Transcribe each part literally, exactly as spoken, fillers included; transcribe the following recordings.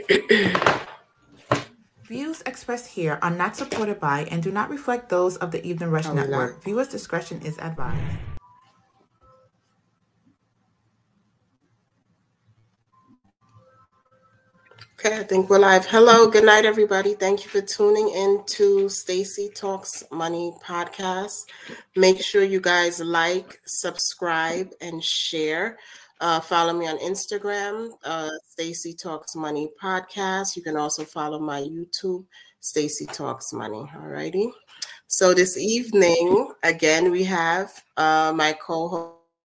Views expressed here are not supported by and do not reflect those of the Evening Rush Are we Network. live? Viewers' discretion is advised. Okay, I think we're live. Hello, good night, everybody. Thank you for tuning in to Stacy Talks Money podcast. Make sure you guys like, subscribe, and share. Uh, follow me on Instagram, uh, Stacy Talks Money podcast. You can also follow my YouTube, Stacy Talks Money. Alrighty. So this evening, again, we have uh, my co-host.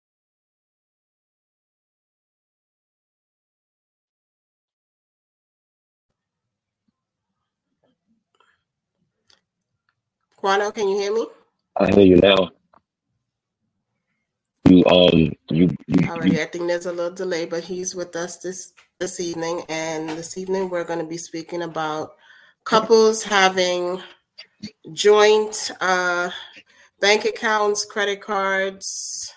Quano, can you hear me? I hear you now. You um you you, Alrighty, you I think there's a little delay, but he's with us this this evening, and this evening we're going to be speaking about couples having joint uh, bank accounts, credit cards,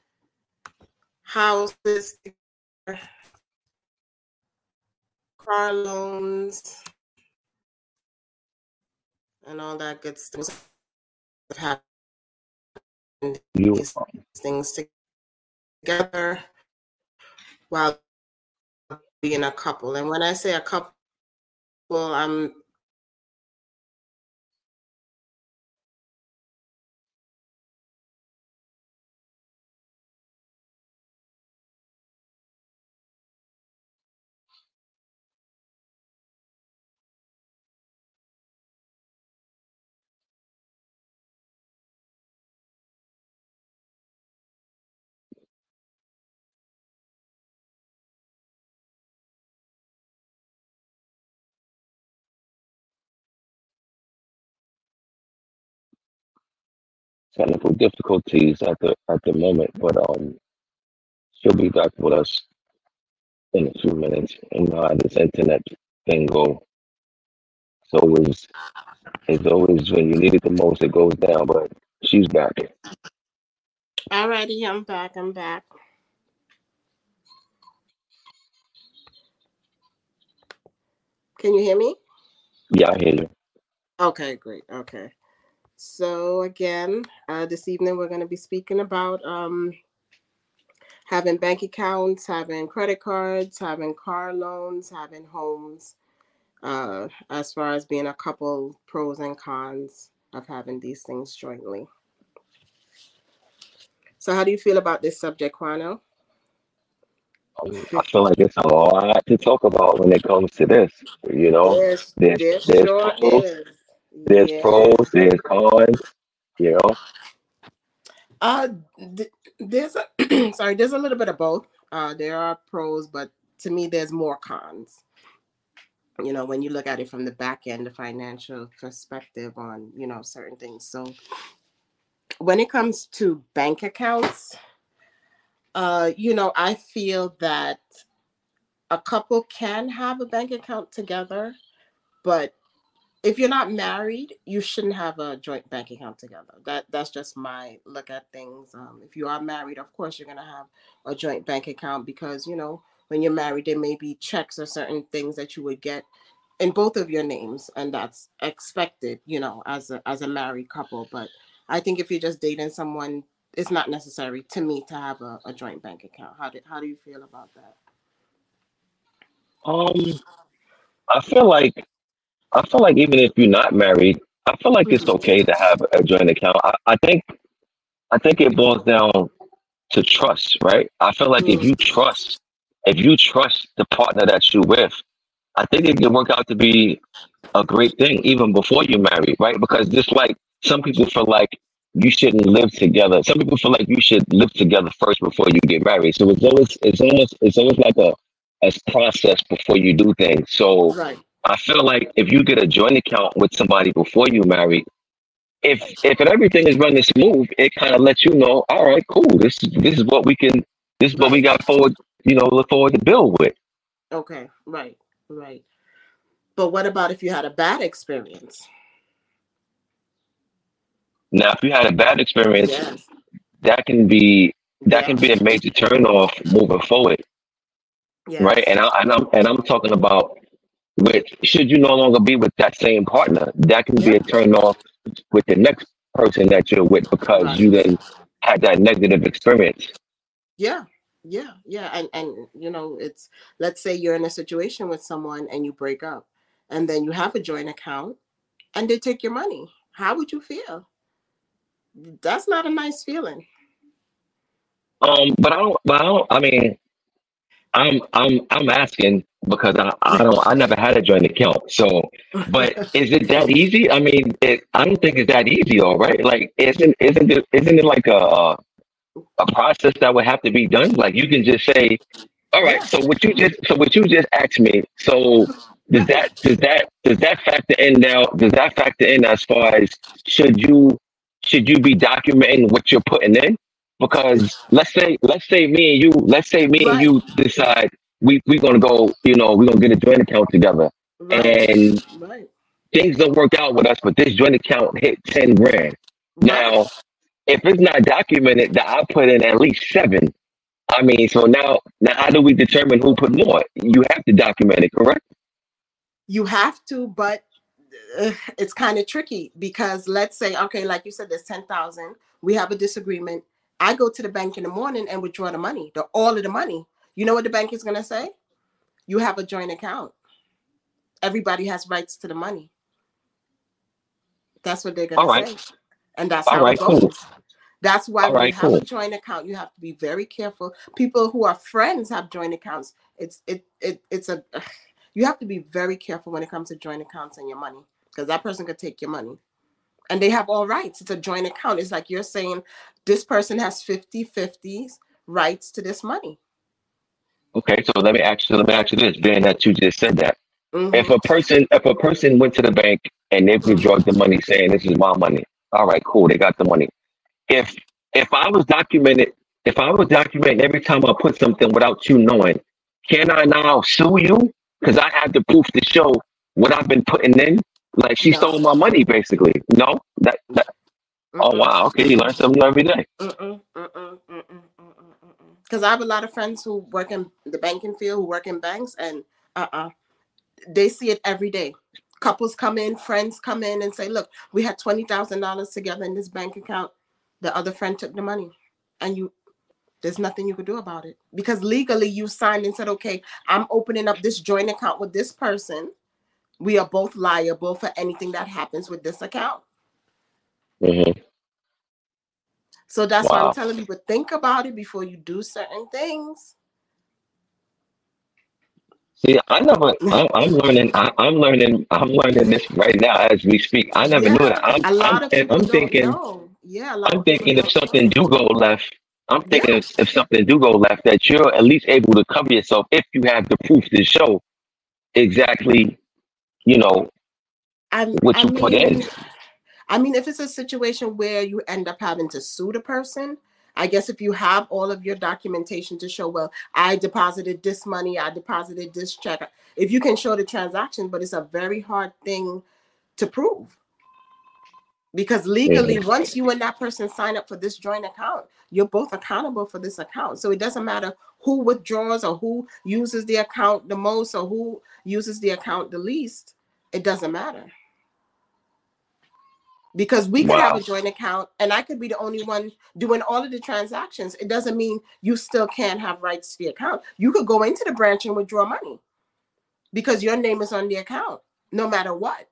houses, car loans, and all that good stuff. Having you these things together while being a couple. And when I say a couple, I'm technical difficulties at the at the moment, but um she'll be back with us in a few minutes. You know how this internet thing go. It's always it's always when you need it the most it goes down, but she's back. alrighty. I'm back. I'm back. Can you hear me? Yeah, I hear you. Okay, great. Okay. So again, uh, this evening we're going to be speaking about um, having bank accounts, having credit cards, having car loans, having homes, uh, as far as being a couple, pros and cons of having these things jointly. So how do you feel about this subject, Quano? Um, I feel like it's a lot to talk about when it comes to this. You know, There's, there's there there's sure pros, is. there's Yeah. pros, there's cons. You know, Uh, th- there's a sorry, there's a little bit of both. Uh, there are pros, but to me, there's more cons. You know, when you look at it from the back end, the financial perspective on, you know, certain things. So when it comes to bank accounts, uh, you know, I feel that a couple can have a bank account together, but if you're not married, you shouldn't have a joint bank account together. That that's just my look at things. Um, if you are married, of course you're gonna have a joint bank account because you know when you're married, there may be checks or certain things that you would get in both of your names, and that's expected, you know, as a as a married couple. But I think if you're just dating someone, it's not necessary to me to have a, a joint bank account. How do how do you feel about that? um, I feel like I feel like even if you're not married, I feel like it's Mhm. okay to have a joint account. I, I think I think it boils down to trust, right? I feel like if Mm, you trust, if you trust the partner that you with, I think it can work out to be a great thing even before you're married, right? Because just like some people feel like you shouldn't live together. Some people feel like you should live together first before you get married. So it's always it's almost it's almost like a a process before you do things. So right. I feel like if you get a joint account with somebody before you marry, if if everything is running smooth, it kind of lets you know, all right, cool. This is this is what we can this is what we Right. got forward, you know, look forward to build with. Okay. Right. Right. But what about if you had a bad experience? Now, if you had a bad experience, Yes. that can be that can be Yes. a major turn off moving forward, right? Yes. And I and I'm and I'm talking about with should you no longer be with that same partner, that can be Yeah. a turn off with the next person that you're with because Right. you then had that negative experience. Yeah. Yeah. Yeah. And and you know, it's, let's say you're in a situation with someone and you break up, and then you have a joint account and they take your money. How would you feel? That's not a nice feeling. Um, but I don't. But I don't. I mean, I'm I'm I'm asking because I I don't I never had a joint account. So, but is it that easy? I mean, it, I don't think it's that easy, all right. Like, isn't isn't it isn't it like a a process that would have to be done? Like, you can just say, all right. Yeah. So what you just so what you just asked me. So does Right. that does that does that factor in now? Does that factor in as far as should you should you be documenting what you're putting in? Because let's say let's say me and you let's say me and Right. you decide we we're gonna go, you know, we're gonna get a joint account together, Right. and Right. things don't work out with us, but this joint account hit ten grand. Right. Now, if it's not documented that I put in at least seven, I mean, so now, now how do we determine who put more? You have to document it, correct? You have to, but uh, it's kind of tricky because let's say, okay, like you said, there's ten thousand. We have a disagreement. I go to the bank in the morning and withdraw the money, the all of the money. You know what the bank is going to say? You have a joint account. Everybody has rights to the money. That's what they're going All to right, say. And that's all how it right, cool. goes. That's why All when you right, have a cool. joint account, you have to be very careful. People who are friends have joint accounts. It's it it it's a you have to be very careful when it comes to joint accounts and your money, because that person could take your money. And they have all rights. It's a joint account. It's like you're saying this person has fifty-fifty rights to this money. Okay, so let me ask you, let me ask you this, being that you just said that. If Mm-hmm. a person, if a person went to the bank and they withdrew the money saying this is my money, all right, cool, they got the money. If if I was documented, if I was documenting every time I put something without you knowing, can I now sue you? Because I have the proof to show what I've been putting in. Like she No. stole my money, basically. No, that that. Oh Mm-mm. wow, okay, you learn something every day. Mm-mm. Mm-mm. Mm-mm. Because I have a lot of friends who work in the banking field, who work in banks, and uh-uh, they see it every day. Couples come in, friends come in and say, look, we had twenty thousand dollars together in this bank account. The other friend took the money. And you, there's nothing you could do about it. Because legally you signed and said, okay, I'm opening up this joint account with this person. We are both liable for anything that happens with this account. Hmm. So that's why I'm Wow. telling people, think about it before you do certain things. See, I never. I'm, I'm learning. I, I'm learning. I'm learning this right now as we speak. I never knew that. Yeah, I'm. a I'm. lot of people I'm don't thinking. know. Yeah, a lot I'm of people thinking if don't something know. do go left, I'm thinking if, Yes. if something do go left, that you're at least able to cover yourself if you have the proof to show exactly, you know, I, what I you put in. mean, I mean, if it's a situation where you end up having to sue the person, I guess if you have all of your documentation to show, well, I deposited this money, I deposited this check. If you can show the transaction, but it's a very hard thing to prove. Because legally, Hmm. once you and that person sign up for this joint account, you're both accountable for this account. So it doesn't matter who withdraws or who uses the account the most or who uses the account the least. It doesn't matter. Because we could have Wow. a joint account and I could be the only one doing all of the transactions. It doesn't mean you still can't have rights to the account. You could go into the branch and withdraw money because your name is on the account, no matter what.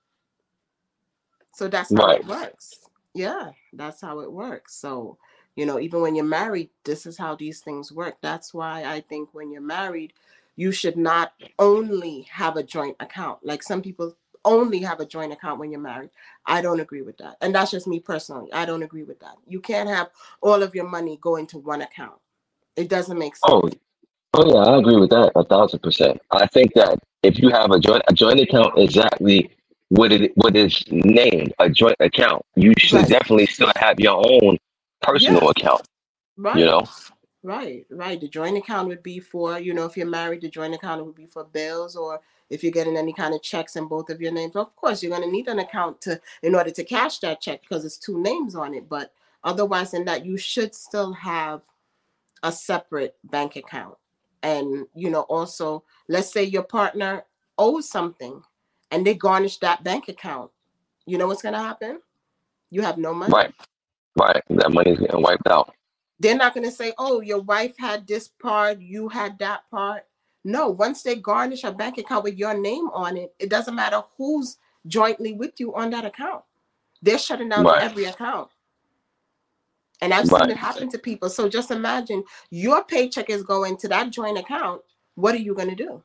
So that's how Right. it works. Yeah, that's how it works. So, you know, even when you're married, this is how these things work. That's why I think when you're married, you should not only have a joint account. Like some people only have a joint account when you're married. I don't agree with that. And that's just me personally. I don't agree with that. You can't have all of your money go into one account. It doesn't make Oh, sense. oh yeah, I agree with that a thousand percent. I think that if you have a joint a joint account, exactly what it what is named a joint account, you should Right. definitely still have your own personal Yes. account. You Right. know. Right, right. The joint account would be for, you know, if you're married, the joint account would be for bills, or if you're getting any kind of checks in both of your names. Of course, you're going to need an account to in order to cash that check because it's two names on it. But otherwise than that, you should still have a separate bank account. And, you know, also, let's say your partner owes something and they garnish that bank account, you know what's going to happen? You have no money. Right. Right. That money's getting wiped out. They're not going to say, oh, your wife had this part, you had that part. No, once they garnish a bank account with your name on it, it doesn't matter who's jointly with you on that account. They're shutting down Right. every account. And I've Right. seen it happen to people. So just imagine your paycheck is going to that joint account. What are you going to do?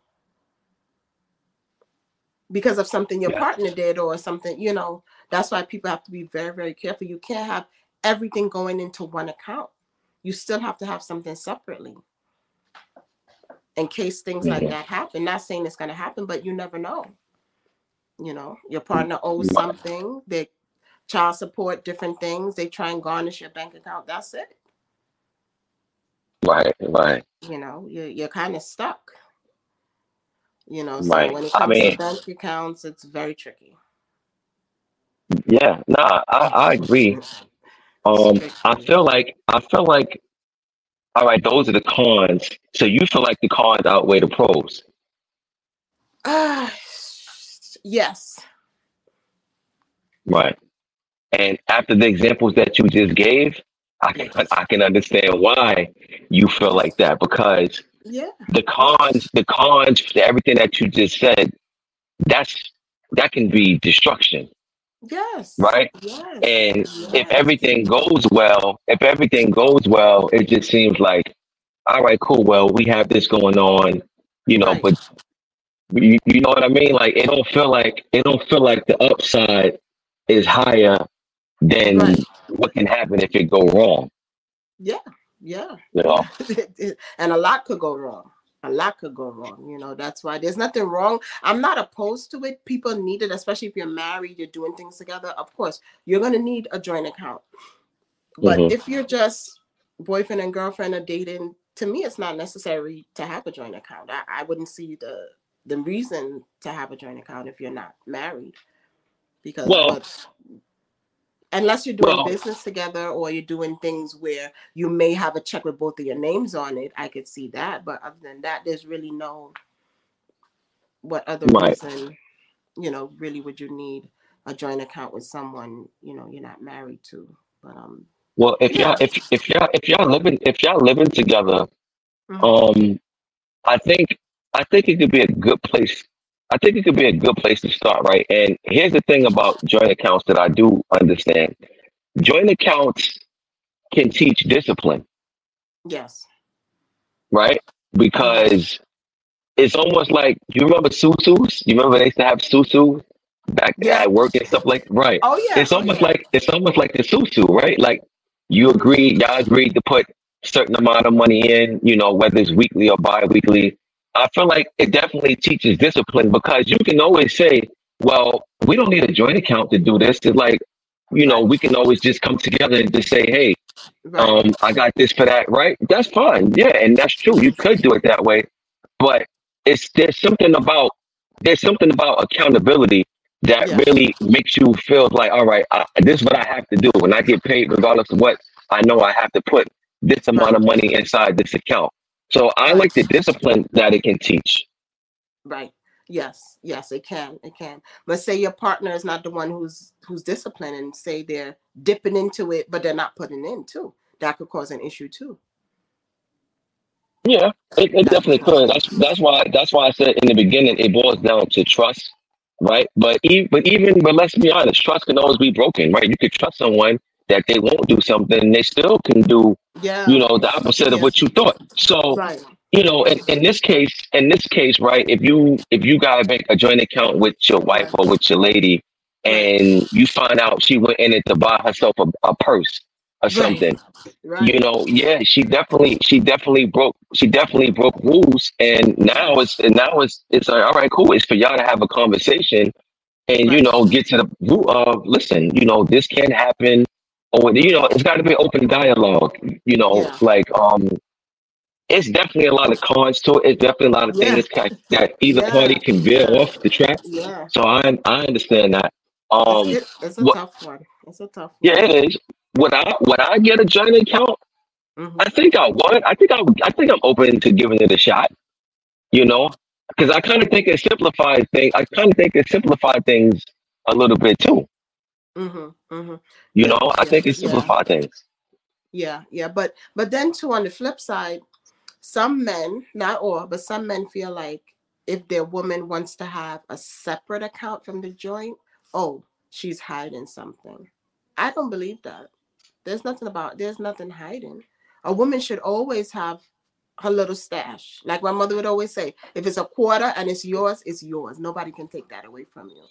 Because of something your Yeah. partner did or something, you know, that's why people have to be very, very careful. You can't have everything going into one account. You still have to have something separately in case things like Mhm. that happen. Not saying it's going to happen, but you never know. You know, your partner owes Right. something, they child support, different things. They try and garnish your bank account. That's it. Right. Right. You know, you're, you're kind of stuck. You know, so Right. when it I comes to mean, bank accounts, it's very tricky. yeah. Nah, I, I agree. It's Um, I tricky. feel like I feel like all right, those are the cons. So you feel like the cons outweigh the pros. Ah, yes. Right. And after the examples that you just gave, I can Yes. I can understand why you feel Yes. like that because Yeah. the cons, the cons to everything that you just said, that's that can be destruction, Yes. right? Yes. And if Yes. everything goes well, if everything goes well, it just seems like, all right, cool. Well, we have this going on, you know, Right. but you, you know what I mean? Like it don't feel like it don't feel like the upside is higher than Right. what can happen if it go wrong. Yeah. Yeah. You know? Yeah. And a lot could go wrong. A lot could go wrong. You know, that's why there's nothing wrong. I'm not opposed to it. People need it, especially if you're married, you're doing things together. Of course, you're going to need a joint account. But hmm if you're just boyfriend and girlfriend or dating, to me, it's not necessary to have a joint account. I, I wouldn't see the the reason to have a joint account if you're not married. Because, Well, but unless you're doing well, business together or you're doing things where you may have a check with both of your names on it, I could see that. But other than that, there's really no what other right. reason, you know, really would you need a joint account with someone, you know, you're not married to. But um, Well, if y'all yeah. if if y'all if y'all living if y'all living together, Mhm. um, I think I think it could be a good place. I think it could be a good place to start, right? And here's the thing about joint accounts that I do understand. Joint accounts can teach discipline, Yes. right? Mhm. Because it's almost like you remember susus. You remember they used to have susu back Yeah. at work and stuff like right. Oh yeah. It's Oh almost yeah. like it's almost like the susu, right? Like you Mhm. agreed, y'all agreed to put certain amount of money in, you know, whether it's weekly or bi-weekly. I feel like it definitely teaches discipline because you can always say, well, we don't need a joint account to do this. It's like, you know, Right. we can always just come together and just say, hey, Right. um, I got this for that, right? That's fine. Yeah, and that's true. You could do it that way. But it's there's something about there's something about accountability that Yeah. really makes you feel like, all right, I, this is what I have to do. When I get paid, regardless of what, I know I have to put this amount Right. of money inside this account. So I Right. like the discipline that it can teach. Right. Yes. Yes, it can. It can. But say your partner is not the one who's who's disciplined and say they're dipping into it, but they're not putting in too. That could cause an issue too. Yeah, it, it That could definitely cause could. an That's issue. that's why that's why I said in the beginning it boils down to trust, right? But even but even but let's be honest, trust can always be broken, right? You could trust someone that they won't do something, they still can do, you Yeah. know, the opposite of Yeah. what you thought. So, Right. you know, in, in this case, in this case, right, if you if you got a bank a joint account with your wife Right. or with your lady Right. and you find out she went in it to buy herself a, a purse or Right. something, you Right. know, yeah, she definitely, she definitely broke, she definitely broke rules, and now it's, and now it's, it's like, all right, cool. It's for y'all to have a conversation, and you Right. know, get to the root of, listen, you know, this can't happen, or you know, it's got to be open dialogue. You know, Yeah. like, um, it's definitely a lot of cons to it. It's definitely a lot of Yeah. things that, that either party Yeah. can veer Yeah. off the track. Yeah. So I, I understand that. It's Um, it, it's a what? tough one. It's a tough Yeah, one. it is. Would I, would I get a joint account? Mm-hmm. I think I would. I think I. I think I'm open to giving it a shot. You know. because I kind of think it simplifies things. I kind of think it simplifies things a little bit too. Mm-hmm. Mm-hmm. You Yeah. know, I Yeah. think it Yeah. simplifies things. Yeah. Yeah. But but then too, on the flip side, some men, not all, but some men feel like if their woman wants to have a separate account from the joint, oh, she's hiding something. I don't believe that. There's nothing about there's nothing hiding. A woman should always have her little stash. Like my mother would always say, if it's a quarter and it's yours, it's yours. Nobody can take that away from you.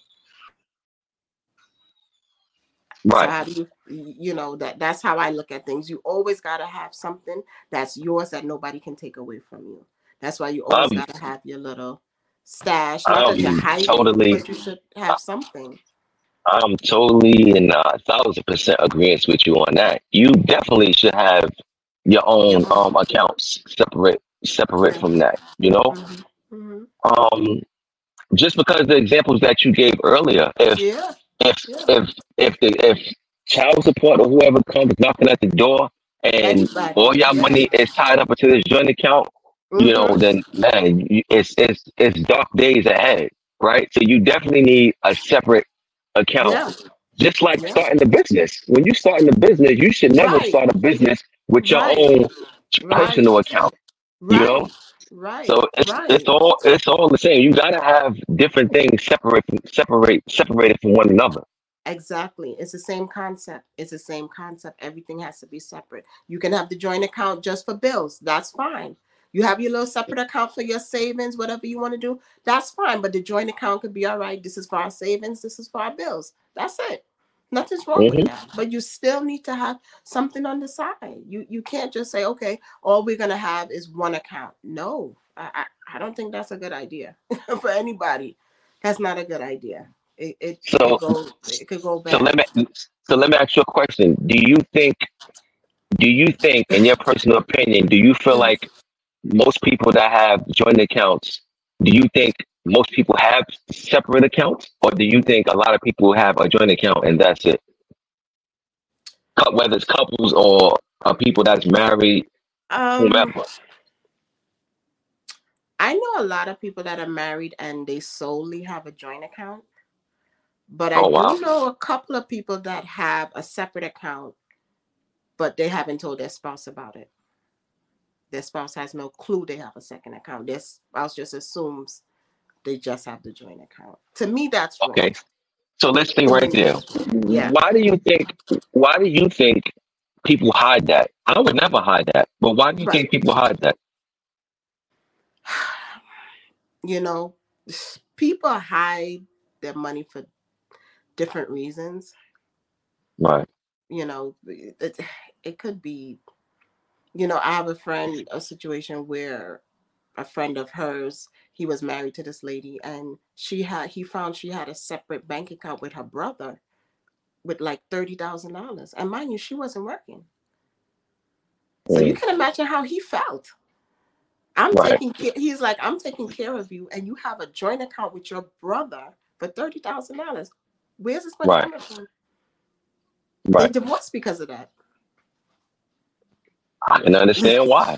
So Right. how do you, you know, that that's how I look at things. You always got to have something that's yours that nobody can take away from you. That's why you always I'm got to have your little stash. Not that you're I'm hiding, totally but you should have something. I'm totally and a thousand percent agreement with you on that. You definitely should have your Your own own. um accounts separate separate Yeah. from that. You know, Mm-hmm. Mm-hmm. um, just because the examples that you gave earlier, if Yeah. if Yeah. if if the if child support or whoever comes knocking at the door and all Anybody. your Yeah. money is tied up into this joint account, you know, Mm-hmm. then man, you- it's it's it's dark days ahead, right? So you definitely need a separate account. Yeah. Just like Yeah. starting a business. When you start in a business, you should never Right. start a business with your Right. own Right. personal account. You know, Right. Right. so it's it's Right. all it's all the same. You gotta have different things separate from, separate separated from one another. Exactly. It's the same concept. It's the same concept. Everything has to be separate. You can have the joint account just for bills. That's fine. You have your little separate account for your savings, whatever you want to do. That's fine. But the joint account could be all right. This is for our savings. This is for our bills. That's it. Nothing's wrong with Hmm. that. But you still need to have something on the side. You you can't just say, okay, all we're gonna have is one account. No, I I, I don't think that's a good idea for anybody. That's not a good idea. It, it it could So go it could go so let bad. me so let me ask you a question. Do you think do you think in your personal opinion, do you feel Mm. like most people that have joint accounts, do you think most people have separate accounts, or do you think a lot of people have a joint account and that's it? Cou- Whether it's couples or uh, people that's married, Um, whomever. I know a lot of people that are married and they solely have a joint account, but I Oh wow. do know a couple of people that have a separate account, but they haven't told their spouse about it. Their spouse has no clue they have a second account. Their spouse just assumes they just have the joint account. To me, that's wrong. Okay. So let's stay To right me, there. yeah. Why do you think? Why do you think people hide that? I would never hide that. But why do you Right. think people hide that? You know, people hide their money for different reasons. Right. You know, it, it could be, you know, I have a friend, a situation where a friend of hers, he was married to this lady and she had, he found she had a separate bank account with her brother with like thirty thousand dollars. And mind you, she wasn't working. So you Mm, can imagine how he felt. I'm right. taking care, he's like, I'm taking care of you and you have a joint account with your brother for thirty thousand dollars. Where's this money Right. coming from? They Right. divorced because of that. I can understand why.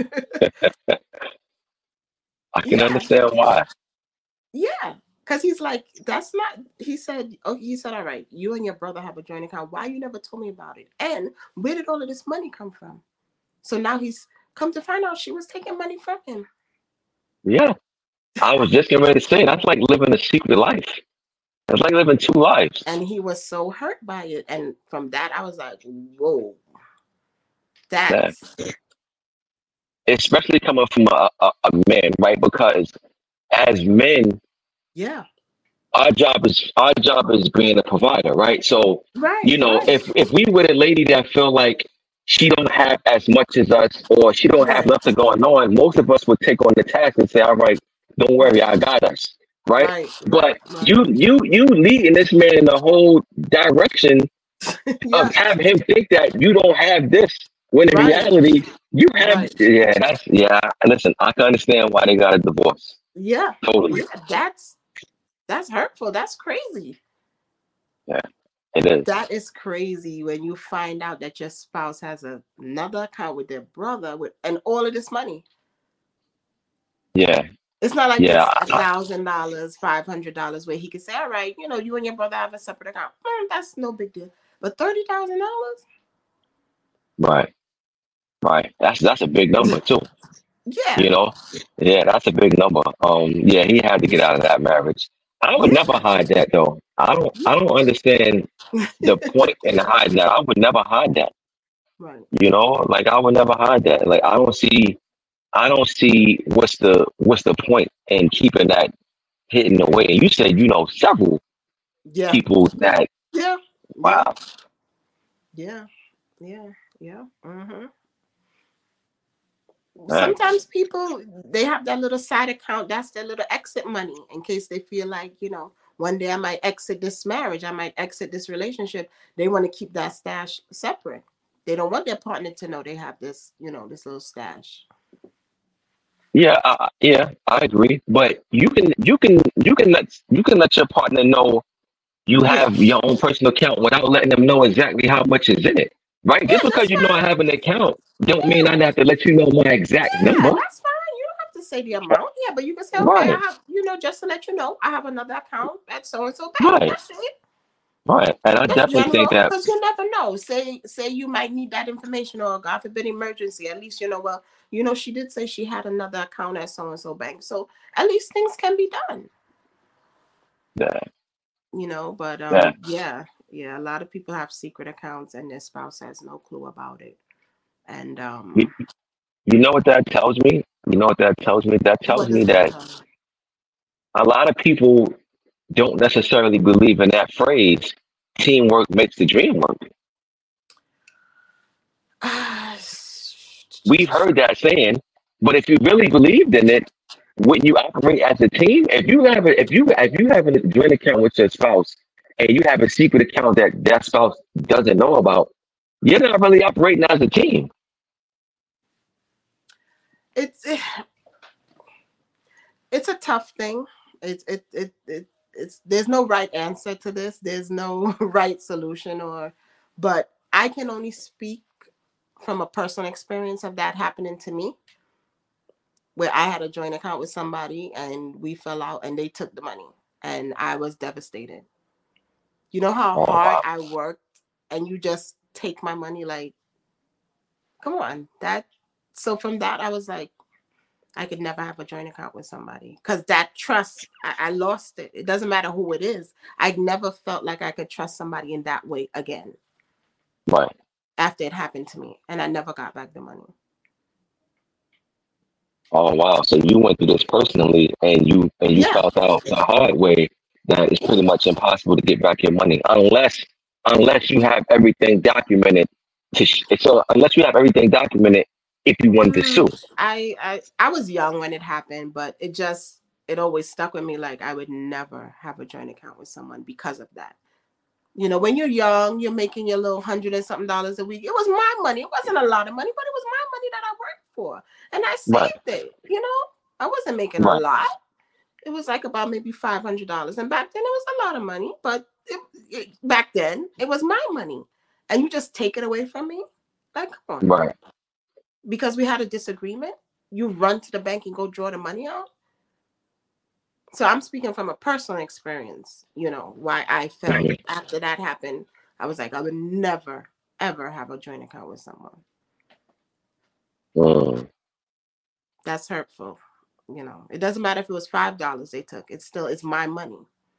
I can Yeah, understand why. yeah. Because he's like, that's not, he said, oh, he said, all right, you and your brother have a joint account. Why you never told me about it? And where did all of this money come from? So now he's come to find out she was taking money from him. Yeah. I was just getting ready to say that's like living a secret life. It's like living two lives. And he was so hurt by it. And from that, I was like, whoa, Yeah. that's, Especially coming from a, a, a man, right? Because as men, yeah, our job is our job is being a provider, right? So, right, you know, right, if if we with a lady that feel like she don't have as much as us or she don't have right, nothing going on, most of us would take on the task and say, all right, don't worry, right, I got us, right? right, But right, right. you you you leading this man in the whole direction of Yeah, having him think that you don't have this when in right, reality you have. right. Yeah, that's yeah. Listen, I can understand why they got a divorce. Yeah, Totally. yeah, that's, that's hurtful. That's crazy. Yeah, it is. That is crazy when you find out that your spouse has a, another account with their brother with and all of this money. Yeah. It's not like Yeah, it's a thousand dollars, five hundred dollars, where he could say, "All right, you know, you and your brother have a separate account. Mm, that's no big deal." But thirty thousand dollars, right, right. That's that's a big number too. yeah, You know, yeah, that's a big number. Um, yeah, he had to get out of that marriage. I would never yeah, hide that though. I don't, I don't understand the point in hiding that. I would never hide that. right. You know, like I would never hide that. Like I don't see, I don't see what's the what's the point in keeping that hidden away. And you said you know several Yeah, people that yeah, yeah, wow, yeah, yeah, yeah. Mm-hmm. man, Sometimes people, they have that little side account. That's their little exit money in case they feel like, you know, one day I might exit this marriage, I might exit this relationship. They want to keep that stash separate. They don't want their partner to know they have this, you know, this little stash. yeah, uh, yeah, I agree. But you can, you can, you can let you can let your partner know you Yeah, have your own personal account without letting them know exactly how much is in it. Right? yeah, Just because that's you know I fine. have an account, don't mean I Yeah, have to let you know my exact yeah, number. that's fine. You don't have to say the amount. Yeah, but you can say, okay, I Right, have, you know, just to let you know, I have another account at so and so bank. right, That's it. right. And I Just definitely think general, that because you never know. Say, say you might need that information, or God forbid, emergency. At least you know. Well, you know, she did say she had another account at so and so bank, so at least things can be done. that, You know, but that um, yeah, yeah. A lot of people have secret accounts, and their spouse has no clue about it. And you, um, you know what that tells me? You know what that tells me? That tells what me does that that tell you? a lot of people don't necessarily believe in that phrase, teamwork makes the dream work. We've heard that saying, but if you really believed in it, wouldn't you operate as a team? If you have a if you if you have a joint account with your spouse and you have a secret account that that spouse doesn't know about, you're not really operating as a team. it's it's a tough thing. It's it it it it's there's no right answer to this. There's no right solution, or but I can only speak from a personal experience of that happening to me, where I had a joint account with somebody and we fell out and they took the money and I was devastated. You know how Oh hard wow. I worked and you just take my money, like, come on. That so from that I was like, I could never have a joint account with somebody because that trust, I, I lost it. It doesn't matter who it is. I never felt like I could trust somebody in that way again Right. after it happened to me. And I never got back the money. Oh wow. So you went through this personally and you and you Yeah. found out the hard way that it's Yeah. pretty much impossible to get back your money unless unless you have everything documented to sh- so unless you have everything documented if you wanted to sue. Mm, I, I I was young when it happened, but it just it always stuck with me. Like I would never have a joint account with someone because of that. You know, when you're young, you're making your little hundred and something dollars a week. It was my money. It wasn't a lot of money, but it was my money that I worked for. And I Right. saved it. You know, I wasn't making a Right. lot. It was like about maybe five hundred dollars. And back then it was a lot of money, but it, it, back then it was my money. And you just take it away from me? Like, come on. Right. Because we had a disagreement, you run to the bank and go draw the money out? So I'm speaking from a personal experience, you know, why I felt Mhm. after that happened, I was like, I would never, ever have a joint account with someone. Mm. That's hurtful. You know, it doesn't matter if it was five dollars they took. It's still it's my money.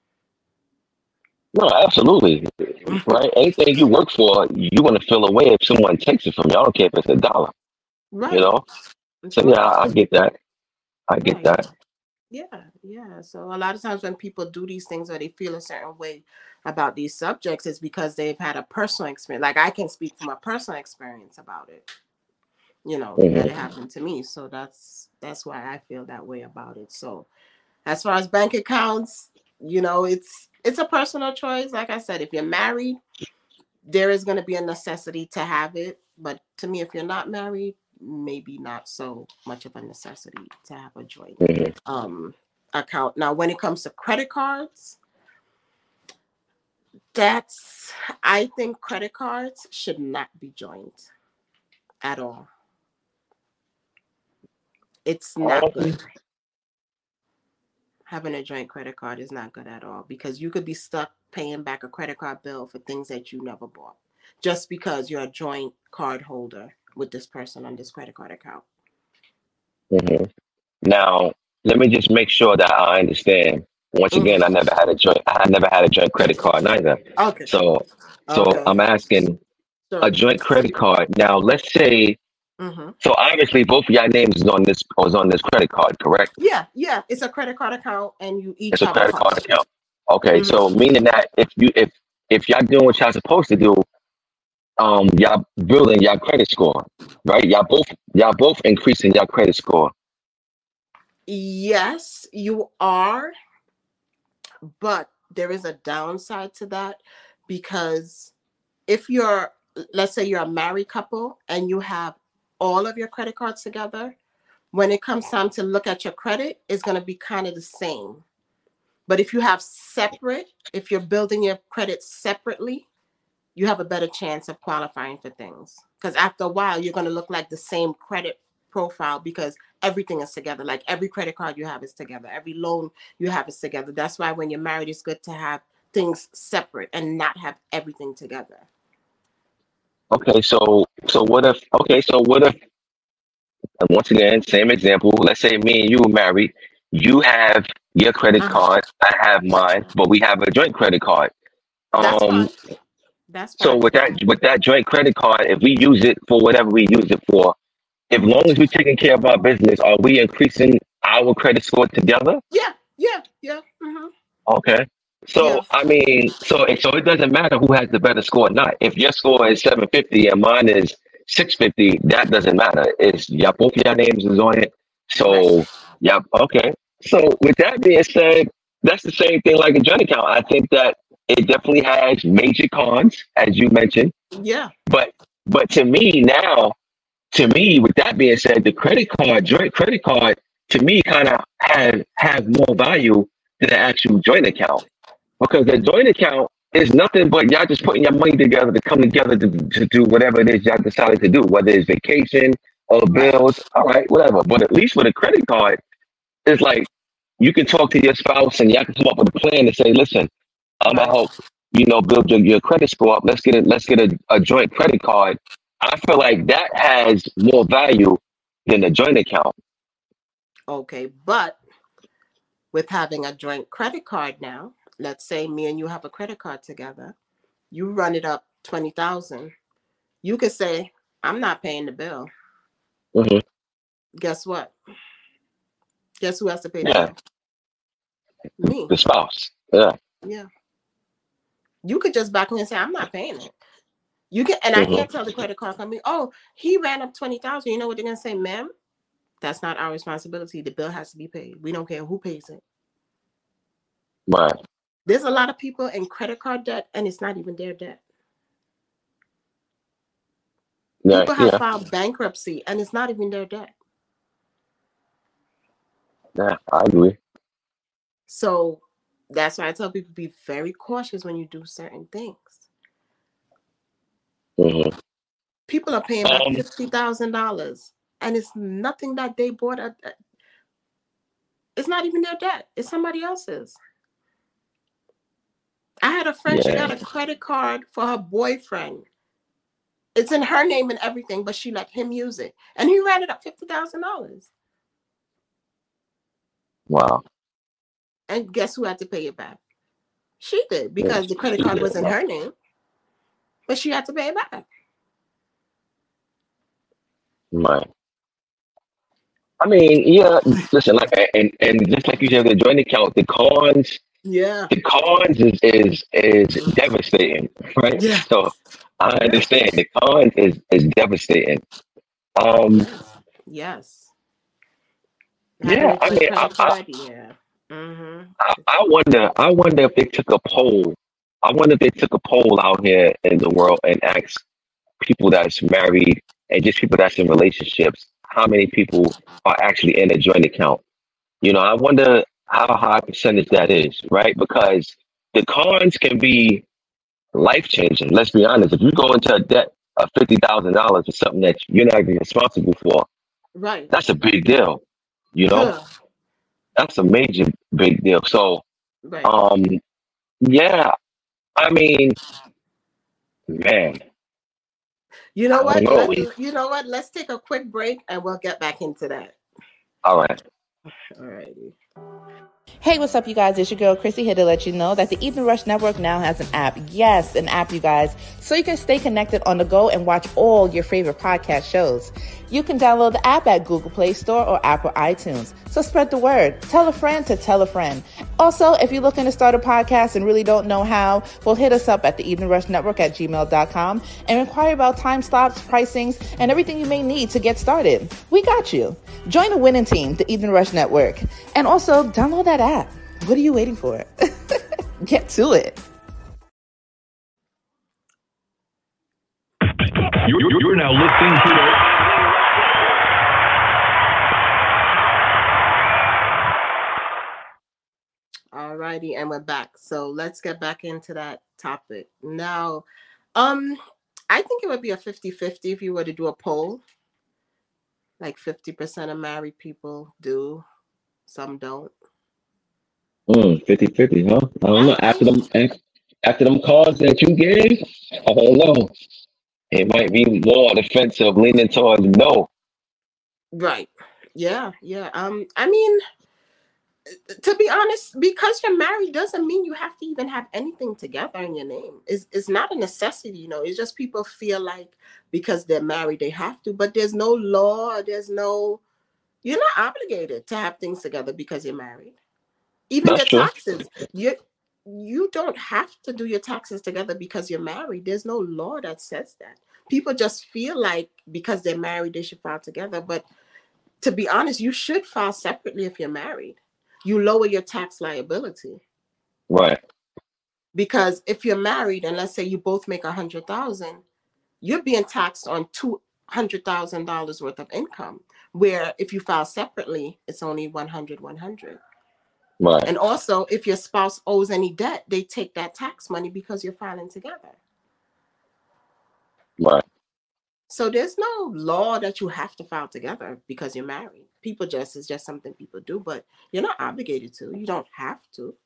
No, absolutely. Right. Anything you work for, you want to feel away if someone takes it from you. I don't care if it's a dollar. You Right. know. It's So yeah, right. I, I get that. I get Yeah. that. Yeah. Yeah. So a lot of times when people do these things or they feel a certain way about these subjects, it's because they've had a personal experience. Like I can speak from a personal experience about it, you know, that it Hmm. happened to me. So that's that's why I feel that way about it. So as far as bank accounts, you know, it's it's a personal choice. Like I said, if you're married, there is going to be a necessity to have it. But to me, if you're not married, maybe not so much of a necessity to have a joint Hmm. um, account. Now, when it comes to credit cards, that's I think credit cards should not be joint at all. It's not Um, good. Having a joint credit card is not good at all because you could be stuck paying back a credit card bill for things that you never bought just because you're a joint card holder with this person on this credit card account. hmm Now, let me just make sure that I understand. Once again, I Mm-hmm. never had a joint. I never had a joint credit card neither. Okay. So, so Okay. I'm asking a So, joint credit card. Now, let's say. mm-hmm. So obviously, both of your names is on this was on this credit card, correct? Yeah, yeah, it's a credit card account, and you each It's a have a credit card card. account. Okay, Mm-hmm. so meaning that if you if if y'all doing what y'all supposed to do, um, y'all building y'all credit score, right? Y'all both y'all both increasing your credit score. Yes, you are, but there is a downside to that because if you're, let's say you're a married couple and you have all of your credit cards together, when it comes time to look at your credit, it's going to be kind of the same. But if you have separate, if you're building your credit separately, you have a better chance of qualifying for things. Because after a while, you're going to look like the same credit profile because everything is together. Like every credit card you have is together. Every loan you have is together. That's why when you're married, it's good to have things separate and not have everything together. Okay, so so what if okay, so what if and once again, same example, let's say me and you were married, you have your credit Uh-huh. card, I have mine, but we have a joint credit card. That's Um, fine. That's so fine. with that with that joint credit card, if we use it for whatever we use it for, as long as we're taking care of our business, are we increasing our credit score together? Yeah, yeah, yeah. Mm-hmm. Okay. Yeah, So I mean, so it- so it doesn't matter who has the better score or not. If your score is seven fifty and mine is six fifty, that doesn't matter. It's yeah, both of your names is on it. right. So yeah, okay. So with that being said, that's the same thing like a joint account. I think that it definitely has major cons, as you mentioned. Yeah. But but to me now, to me, with that being said, the credit card, joint credit card, to me kind of has has more value than the actual joint account. Because the joint account is nothing but y'all just putting your money together to come together to, to do whatever it is y'all decided to do, whether it's vacation or Right. bills, all right, whatever. But at least with a credit card, it's like you can talk to your spouse and y'all can come up with a plan to say, listen, I'm gonna Right. help, you know, build your, your credit score up. Let's get it, let's get a, a joint credit card. I feel like that has more value than a joint account. Okay. But with having a joint credit card now, let's say me and you have a credit card together, you run it up twenty thousand. You could say, I'm not paying the bill. hmm Guess what? Guess who has to pay the Yeah, bill? Me. the spouse. Yeah. Yeah. You could just back me and say, I'm not paying it. You can, and I hmm can't tell the credit card company, oh, he ran up twenty thousand. You know what they're gonna say, ma'am? That's not our responsibility. The bill has to be paid. We don't care who pays it. Right. There's a lot of people in credit card debt, and it's not even their debt. Yeah. People have Yeah. filed bankruptcy, and it's not even their debt. Yeah. I agree. So that's why I tell people be very cautious when you do certain things. hmm People are paying back Um. fifty thousand dollars, and it's nothing that they bought. At, it's not even their debt. It's somebody else's. I had a friend. She Yeah. got a credit card for her boyfriend. It's in her name and everything, but she let him use it, and he ran it up fifty thousand dollars. Wow. And guess who had to pay it back? She did Yeah. because the credit She card did. was in Wow. her name, but she had to pay it back. Right. I mean, yeah. Listen, like, and and just like you said, the joint account, the cons, Yeah. the cons is is is devastating, right? Yeah. So I Yeah. understand the cons is is devastating. Um. Yes. Yes. Having Yeah. a I joint mean, I, credit I card, yeah. Mm-hmm. I I wonder. I wonder if they took a poll. I wonder if they took a poll out here in the world and asked people that's married and just people that's in relationships, how many people are actually in a joint account? You know, I wonder how high percentage that is, right? Because the cons can be life changing. Let's be honest. If you go into a debt of fifty thousand dollars for something that you're not even responsible for, Right. that's a big deal. You know? Huh. That's a major big deal. So, Right. um, yeah, I mean, man, You know I don't what? know. Let We, you know what? Let's take a quick break and we'll get back into that. all right. All righty. Hey, what's up, you guys? It's your girl, Chrissy, here to let you know that the Evening Rush Network now has an app. Yes, an app, you guys, so you can stay connected on the go and watch all your favorite podcast shows. You can download the app at Google Play Store or Apple iTunes. So spread the word. Tell a friend to tell a friend. Also, if you're looking to start a podcast and really don't know how, well, hit us up at the Evening Rush Network at gmail dot com and inquire about time slots, pricings, and everything you may need to get started. We got you. Join the winning team, the Evening Rush Network. And also, download that app. What are you waiting for? Get to it. You're, you're now listening to the... All righty, and we're back. So let's get back into that topic. Now, um, I think it would be a fifty-fifty if you were to do a poll. Like fifty percent of married people do, some don't. Mm, fifty fifty, huh? I don't know. I, After I them, af- after them cards that you gave, I don't know. It might be more defensive, leaning towards no. right. Yeah, yeah. Um, I mean, to be honest, because you're married doesn't mean you have to even have anything together in your name. It's, it's not a necessity, you know. It's just people feel like because they're married they have to, but there's no law, there's no, you're not obligated to have things together because you're married. Even That's your true. taxes, you you don't have to do your taxes together because you're married. There's no law that says that. People just feel like because they're married they should file together, but to be honest, you should file separately if you're married. You lower your tax liability. Right. Because if you're married and let's say you both make a hundred thousand, you're being taxed on two hundred thousand dollars worth of income. Where if you file separately, it's only one hundred, one hundred. Right. And also, if your spouse owes any debt, they take that tax money because you're filing together. Right. So there's no law that you have to file together because you're married. People just, it's just something people do, but you're not obligated to. You don't have to.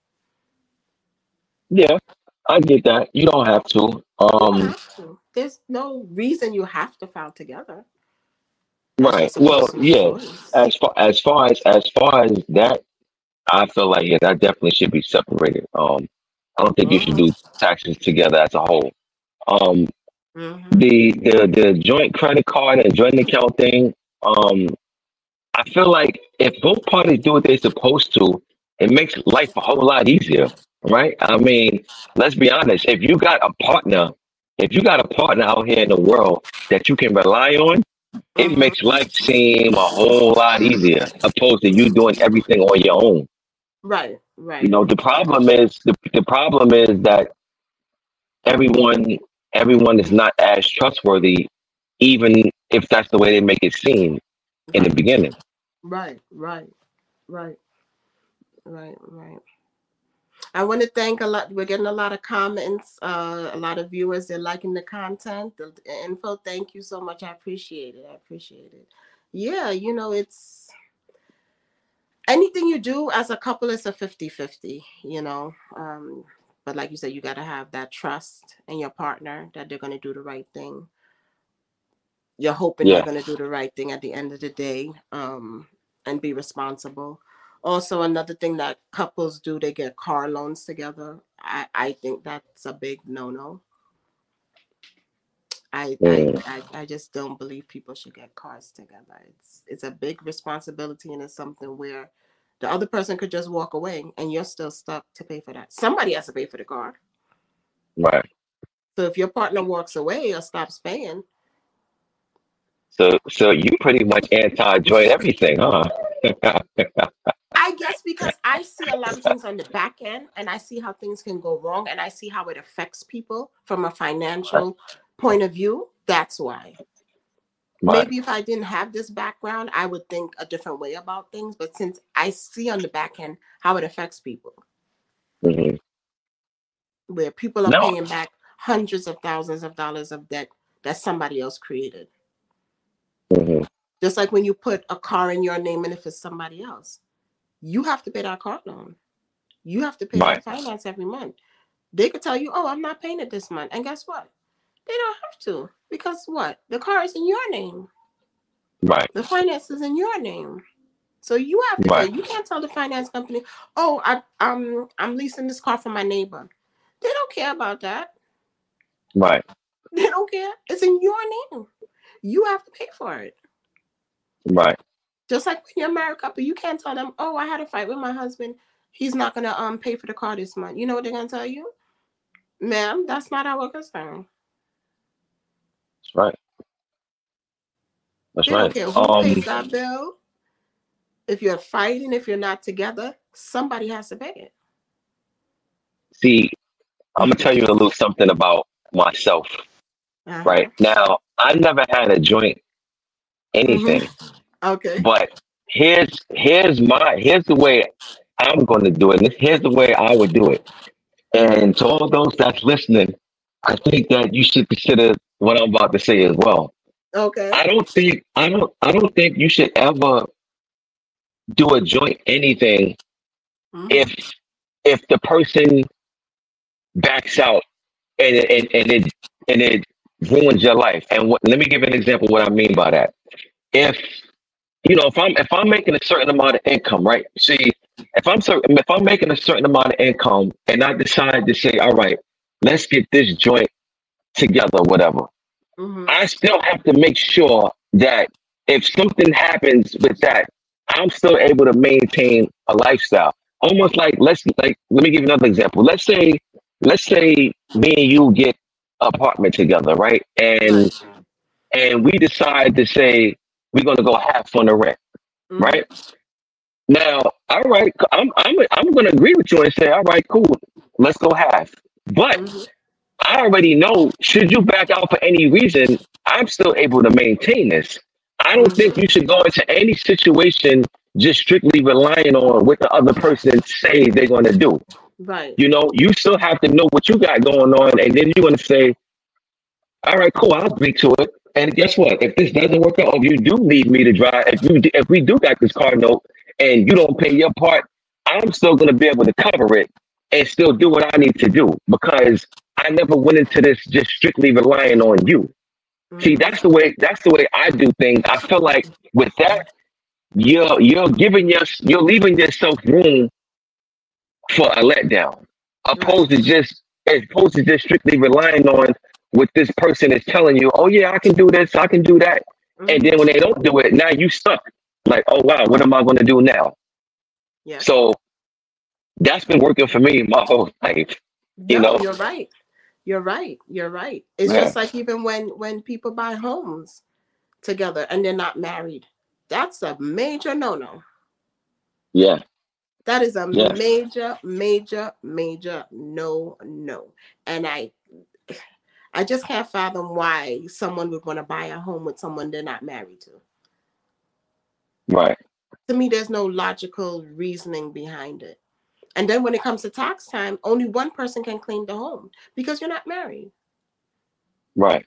Yeah, I get that. You don't have to. You don't Um, have to. There's no reason you have to file together. That's right. just a Well, personal yeah. choice. As far as far as as far as that, I feel like yeah, that definitely should be separated. Um, I don't think you should do Mm-hmm. taxes together as a whole. Um, Mm-hmm. the the the joint credit card and joint account thing. Um, I feel like if both parties do what they're supposed to, it makes life a whole lot easier, right? I mean, let's be honest. If you got a partner, if you got a partner out here in the world that you can rely on, it makes Mm-hmm. life seem a whole lot easier opposed to you doing everything on your own. Right, You right. know, the problem is the, the problem is that everyone everyone is not as trustworthy, even if that's the way they make it seem in the Right, beginning. right, right, right, right, right. I want to thank a lot. We're getting a lot of comments, uh, a lot of viewers. They're liking the content, the, the info. Thank you so much. I appreciate it. I appreciate it. Yeah, you know, it's anything you do as a couple is a fifty-fifty, you know. Um, but like you said, you got to have that trust in your partner that they're going to do the right thing. You're hoping they're Yeah. going to do the right thing at the end of the day, um, and be responsible. Also, another thing that couples do, they get car loans together. I, I think that's a big no-no. I, I, Mm, I, I just don't believe people should get cars together. It's it's a big responsibility and it's something where the other person could just walk away and you're still stuck to pay for that. Somebody has to pay for the car. right. So if your partner walks away or stops paying, So, so you pretty much anti-joint everything, huh? I guess because I see a lot of things on the back end and I see how things can go wrong and I see how it affects people from a financial point of view. That's why. Right. Maybe if I didn't have this background, I would think a different way about things. But since I see on the back end how it affects people, Hmm. where people are No. paying back hundreds of thousands of dollars of debt that somebody else created. Hmm. Just like when you put a car in your name and if it's somebody else. You have to pay that car loan. You have to pay Right. that finance every month. They could tell you, oh, I'm not paying it this month. And guess what? They don't have to. Because what? The car is in your name. Right. The finance is in your name. So you have to Right. pay. You can't tell the finance company, oh, I, I'm, I'm leasing this car from my neighbor. They don't care about that. Right. They don't care. It's in your name. You have to pay for it. Right. Just like when you're a married couple, you can't tell them, oh, I had a fight with my husband. He's not going to um pay for the car this month. You know what they're going to tell you? Ma'am, that's not our concern. That's right. That's They don't right. care who Um, pays that bill. If you're fighting, if you're not together, somebody has to pay it. see, I'm gonna tell you a little something about myself. Uh-huh. Right now, I never had a joint anything, Mm-hmm. Okay. but here's here's my here's the way I'm going to do it. And here's the way I would do it. And to all those that's listening, I think that you should consider what I'm about to say as well. Okay. I don't think I don't I don't think you should ever do a joint anything Mm-hmm. if if the person backs out and it, and, and it and it ruins your life. And what, let me give an example of what I mean by that. If you know, if I'm if I'm making a certain amount of income, right? See, if I'm certain if I'm making a certain amount of income and I decide to say, all right, let's get this joint together, whatever. Mm-hmm. I still have to make sure that if something happens with that, I'm still able to maintain a lifestyle. Almost like let's like let me give you another example. Let's say let's say me and you get an apartment together, right? And Right. and we decide to say we're gonna go half on the rent, Mm-hmm. right? Now, all right, I'm I'm I'm gonna agree with you and say, all right, cool, let's go half. But Mm-hmm. I already know, should you back out for any reason, I'm still able to maintain this. I don't think Mm-hmm. you should go into any situation just strictly relying on what the other person say they're going to do. Right. You know, you still have to know what you got going on, and then you're going to say, all right, cool, I'll agree to it. And guess what? If this doesn't work out, or if you do need me to drive, if you if we do got this car note and you don't pay your part, I'm still going to be able to cover it and still do what I need to do because I never went into this just strictly relying on you. See, Mm-hmm. that's the way that's the way I do things. I feel like with that, you're you're giving your you're leaving yourself room for a letdown, Right. opposed to just as opposed to just strictly relying on what this person is telling you. Oh yeah, I can do this, I can do that, and Mm-hmm. then when they don't do it, now you stuck. Like, oh wow, what am I going to do now? Yeah. So that's been working for me my whole life. You No, know, you're right. You're right. You're right. It's yeah, just like even when when people buy homes together and they're not married. That's a major no-no. yeah, That is a yeah, major, major, major no-no. And I I just can't fathom why someone would want to buy a home with someone they're not married to. right, To me, there's no logical reasoning behind it. And then when it comes to tax time, only one person can claim the home because you're not married. right.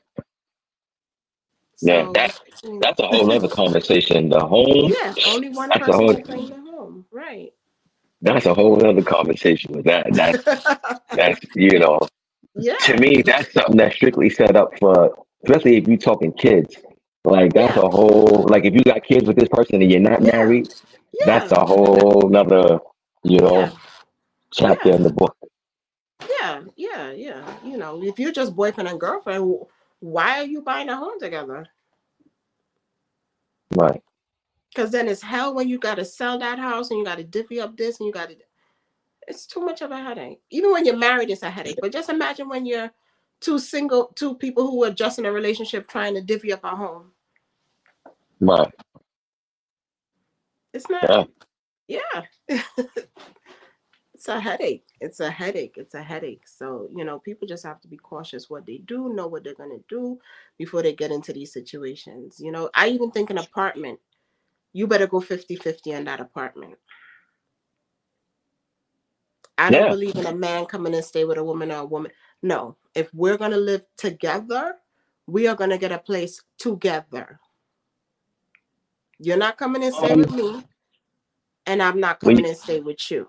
Yeah, So, that's you know, that's a whole other conversation. The home, yeah, only one that's a person whole can claim the home. Right. that's a whole other conversation with that. That's that's you know, to Yeah. me, that's something that's strictly set up for, especially if you're talking kids. Like that's Yeah. a whole like if you got kids with this person and you're not Yeah. married, that's Yeah. a whole nother, you Yeah. know, chapter Yeah. in the book. Yeah. Yeah. Yeah. You know, if you're just boyfriend and girlfriend, why are you buying a home together? Right. Because then it's hell when you got to sell that house and you got to divvy up this and you got to. It's too much of a headache. Even when you're married, it's a headache. But just imagine when you're two single, two people who are just in a relationship trying to divvy up a home. Right. It's not. Yeah. Yeah. It's a headache. It's a headache. It's a headache. So, you know, people just have to be cautious what they do, know what they're going to do before they get into these situations. You know, I even think an apartment, you better go fifty-fifty in that apartment. I don't Yeah. believe in a man coming and stay with a woman or a woman. No, if we're going to live together, we are going to get a place together. You're not coming and stay with me. And I'm not When coming you, and stay with you.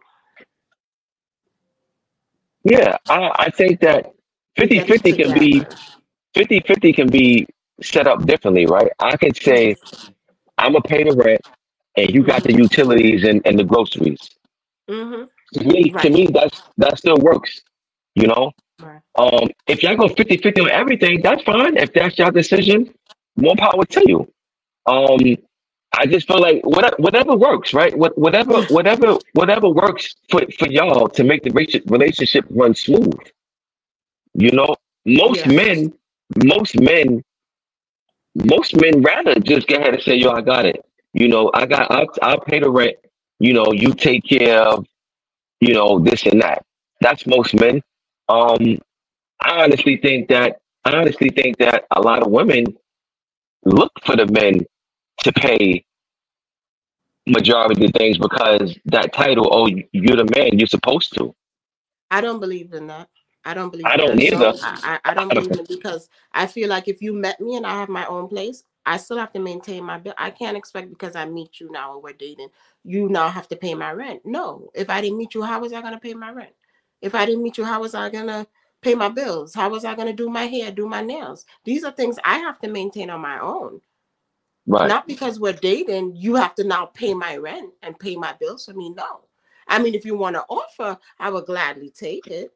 yeah, I, I think that We fifty get it fifty can be together. fifty fifty can be set up differently, right? I can say Yes. I'm gonna pay the rent and you got the Mm-hmm. utilities and, and the groceries. Mm-hmm. To me, to Right. me, that's that still works. You know, Right. um, if y'all go fifty fifty on everything, that's fine. If that's your decision, more power to you. Um, I just feel like whatever whatever works, right? What whatever Yeah. whatever whatever works for for y'all to make the rela- relationship run smooth. You know, most Yes. men, most men, most men rather just go ahead and say, "Yo, I got it." You know, I got I'll, I'll pay the rent. You know, you take care of you know this and that. That's most men. Um, I honestly think that I honestly think that a lot of women look for the men to pay majority of the things because that title, oh, you're the man, you're supposed to. I don't believe in that. I don't believe I in don't that. either. No, I, I, I don't I don't, believe in it because I feel like if you met me and I have my own place, I still have to maintain my bill. I can't expect because I meet you now or we're dating, you now have to pay my rent. No, if I didn't meet you, how was I going to pay my rent? If I didn't meet you, how was I going to pay my bills? How was I going to do my hair, do my nails? These are things I have to maintain on my own. right, Not because we're dating, you have to now pay my rent and pay my bills for me. No. I mean, if you want to offer, I would gladly take it.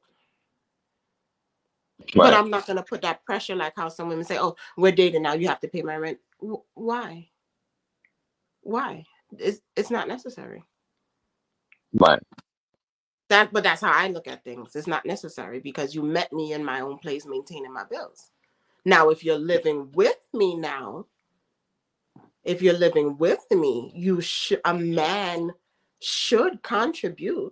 But right, I'm not going to put that pressure like how some women say, oh, we're dating now. You have to pay my rent. Why? Why? It's, it's not necessary. right, That, but that's how I look at things. It's not necessary because you met me in my own place maintaining my bills. Now, if you're living with me now, if you're living with me, you should, a man should contribute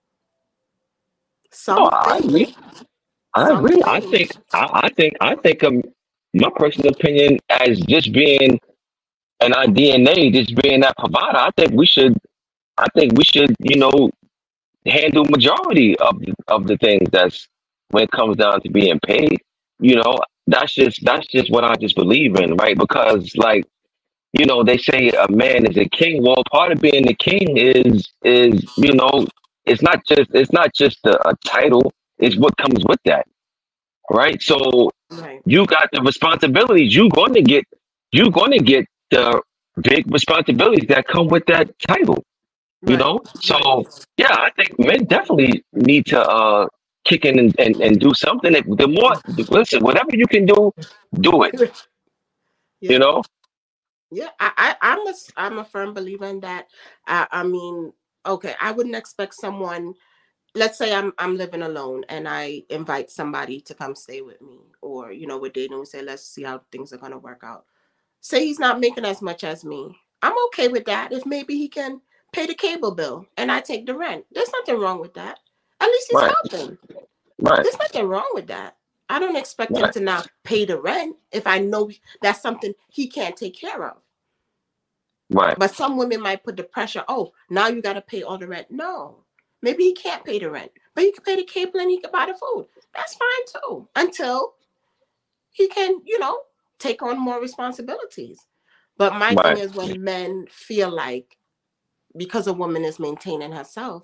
no, I something, agree. I agree. I something. think, I, I think, I think, um, my personal opinion as just being an our D N A, just being that provider, I think we should, I think we should, you know, handle majority of the, of the things that's when it comes down to being paid. You know, that's just that's just what I just believe in, right? Because like you know, they say a man is a king. Well, part of being the king is is you know, it's not just it's not just a, a title. It's what comes with that, right? So Right, you got the responsibilities. You're going to get you're going to get the big responsibilities that come with that title. You right, know, right. so yeah, I think men definitely need to uh kick in and, and, and do something. If the more listen, whatever you can do, do it. You Yeah. know, Yeah, I, I, I'm a, s- I'm a firm believer in that. I, I mean, okay, I wouldn't expect someone. Let's say I'm, I'm living alone, and I invite somebody to come stay with me, or you know, we're dating. We say, let's see how things are gonna work out. Say he's not making as much as me. I'm okay with that. If maybe he can pay the cable bill and I take the rent, there's nothing wrong with that. At least he's right, helping. right, There's nothing wrong with that. I don't expect him right, to now pay the rent if I know that's something he can't take care of. right, But some women might put the pressure, oh, now you got to pay all the rent. No, maybe he can't pay the rent, but he can pay the cable and he can buy the food. That's fine too, until he can, you know, take on more responsibilities. But my thing right, is when men feel like because a woman is maintaining herself,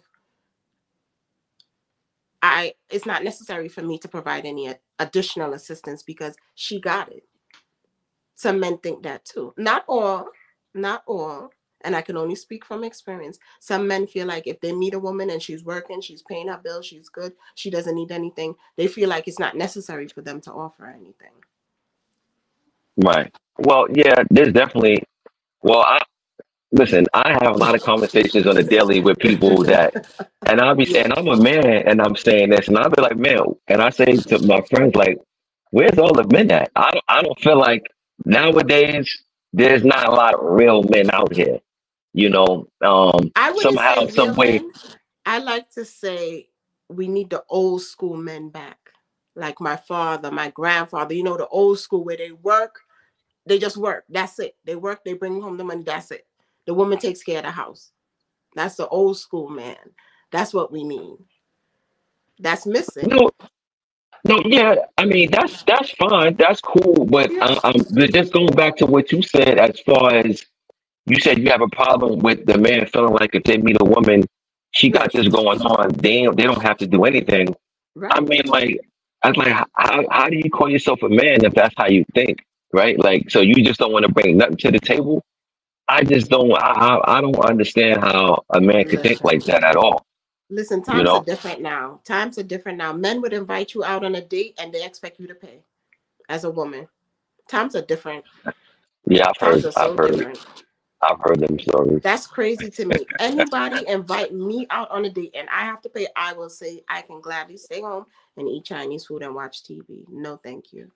I it's not necessary for me to provide any additional assistance because she got it. Some men think that too. Not all, not all. And I can only speak from experience. Some men feel like if they meet a woman and she's working, she's paying her bills, she's good, she doesn't need anything, they feel like it's not necessary for them to offer anything. right. Well, yeah, there's definitely. Well, I listen. I have a lot of conversations on a daily with people that, and I'll be Yeah. saying I'm a man, and I'm saying this, and I'll be like, man, and I say to my friends like, where's all the men at? I don't, I don't feel like nowadays there's not a lot of real men out here. You know, um, I wouldn't say somehow, some real way, men. I like to say we need the old school men back. Like my father, my grandfather, you know, the old school where they work, they just work. That's it. They work, they bring home the money, that's it. The woman takes care of the house. That's the old school man. That's what we mean. That's missing. no, no, yeah. I mean, that's that's fine, that's cool, but Yeah. I, I'm but just going back to what you said as far as you said you have a problem with the man feeling like if they meet a woman, she got Right. this going on. They don't, they don't have to do anything. I Right. mean, like, I was like, how, how do you call yourself a man if that's how you think, right? Like, so you just don't want to bring nothing to the table. I just don't. I, I I don't understand how a man could think Listen. like that at all. Listen, You times are know? different now. Times are different now. Men would invite you out on a date and they expect you to pay as a woman. Times are different. Yeah, I've Times heard. are I've so heard. different. I've heard them stories. That's crazy to me. Anybody invite me out on a date and I have to pay, I will say I can gladly stay home and eat Chinese food and watch T V. No, thank you.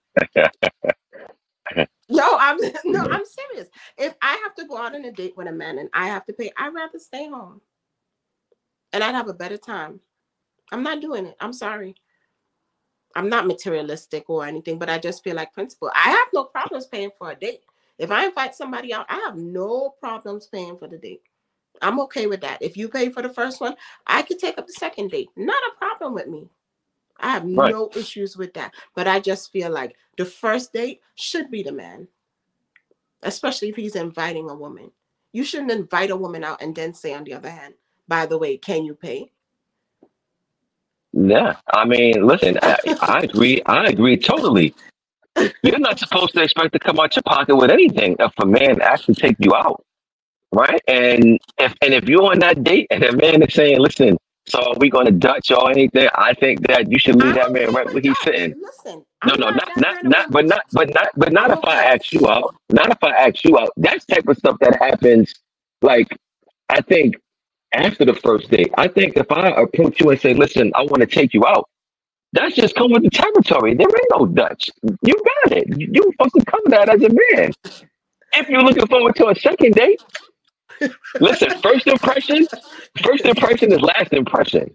No, I'm no, I'm serious. If I have to go out on a date with a man and I have to pay, I'd rather stay home. And I'd have a better time. I'm not doing it. I'm sorry. I'm not materialistic or anything, but I just feel like principle. I have no problems paying for a date. If I invite somebody out, I have no problems paying for the date. I'm okay with that. If you pay for the first one, I could take up the second date. Not a problem with me. I have Right. no issues with that. But I just feel like the first date should be the man, especially if he's inviting a woman. You shouldn't invite a woman out and then say, on the other hand, by the way, can you pay? Yeah. I mean, listen. I, I agree. I agree totally. You're not supposed to expect to come out your pocket with anything if a man actually take you out, right? And if and if you're on that date and a man is saying, "Listen, so are we going to Dutch or anything?" I think that you should leave that I'm man okay right with where he's Dutch. sitting. Listen, No, I'm no, not not that not kind of not, but woman. not, but not, but not I'm if I okay. ask you out. Not if I ask you out. That's type of stuff that happens. Like, I think after the first date. I think if I approach you and say, "Listen, I want to take you out," that's just come with the territory. There ain't no Dutch. You got it. You- You're supposed to cover that as a man. If you're looking forward to a second date, listen, first impression, first impression is last impression.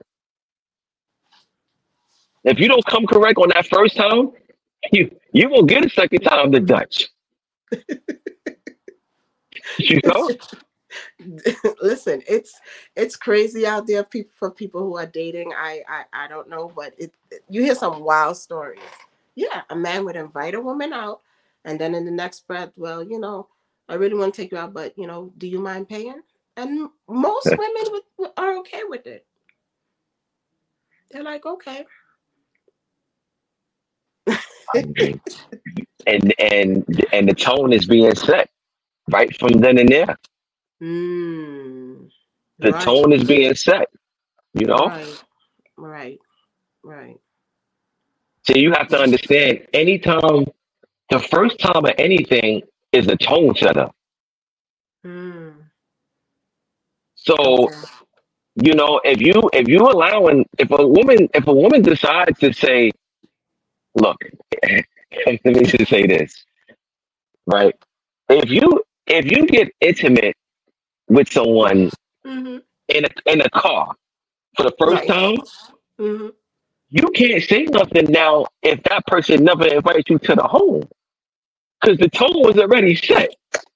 If you don't come correct on that first time, you you won't get a second time the Dutch. You know? Listen, it's it's crazy out there people for people who are dating. I I, I don't know, but it you hear some wild stories. Yeah, a man would invite a woman out and then in the next breath, well, you know, I really want to take you out, but you know, do you mind paying? And most women would, would- are okay with it. They're like, okay. I mean, and and and the tone is being set right from then and there. Mm, The right, tone is being set. You know, right, right, right. so you have to understand. Anytime the first time of anything is a tone setter. Mm, So okay. you know, if you if you allowing if a woman if a woman decides to say, "Look, let me just say this, right? If you if you get intimate with someone Mm-hmm. in a in a car for the first Right. time, Mm-hmm. you can't say nothing now if that person never invites you to the home because the tone was already set.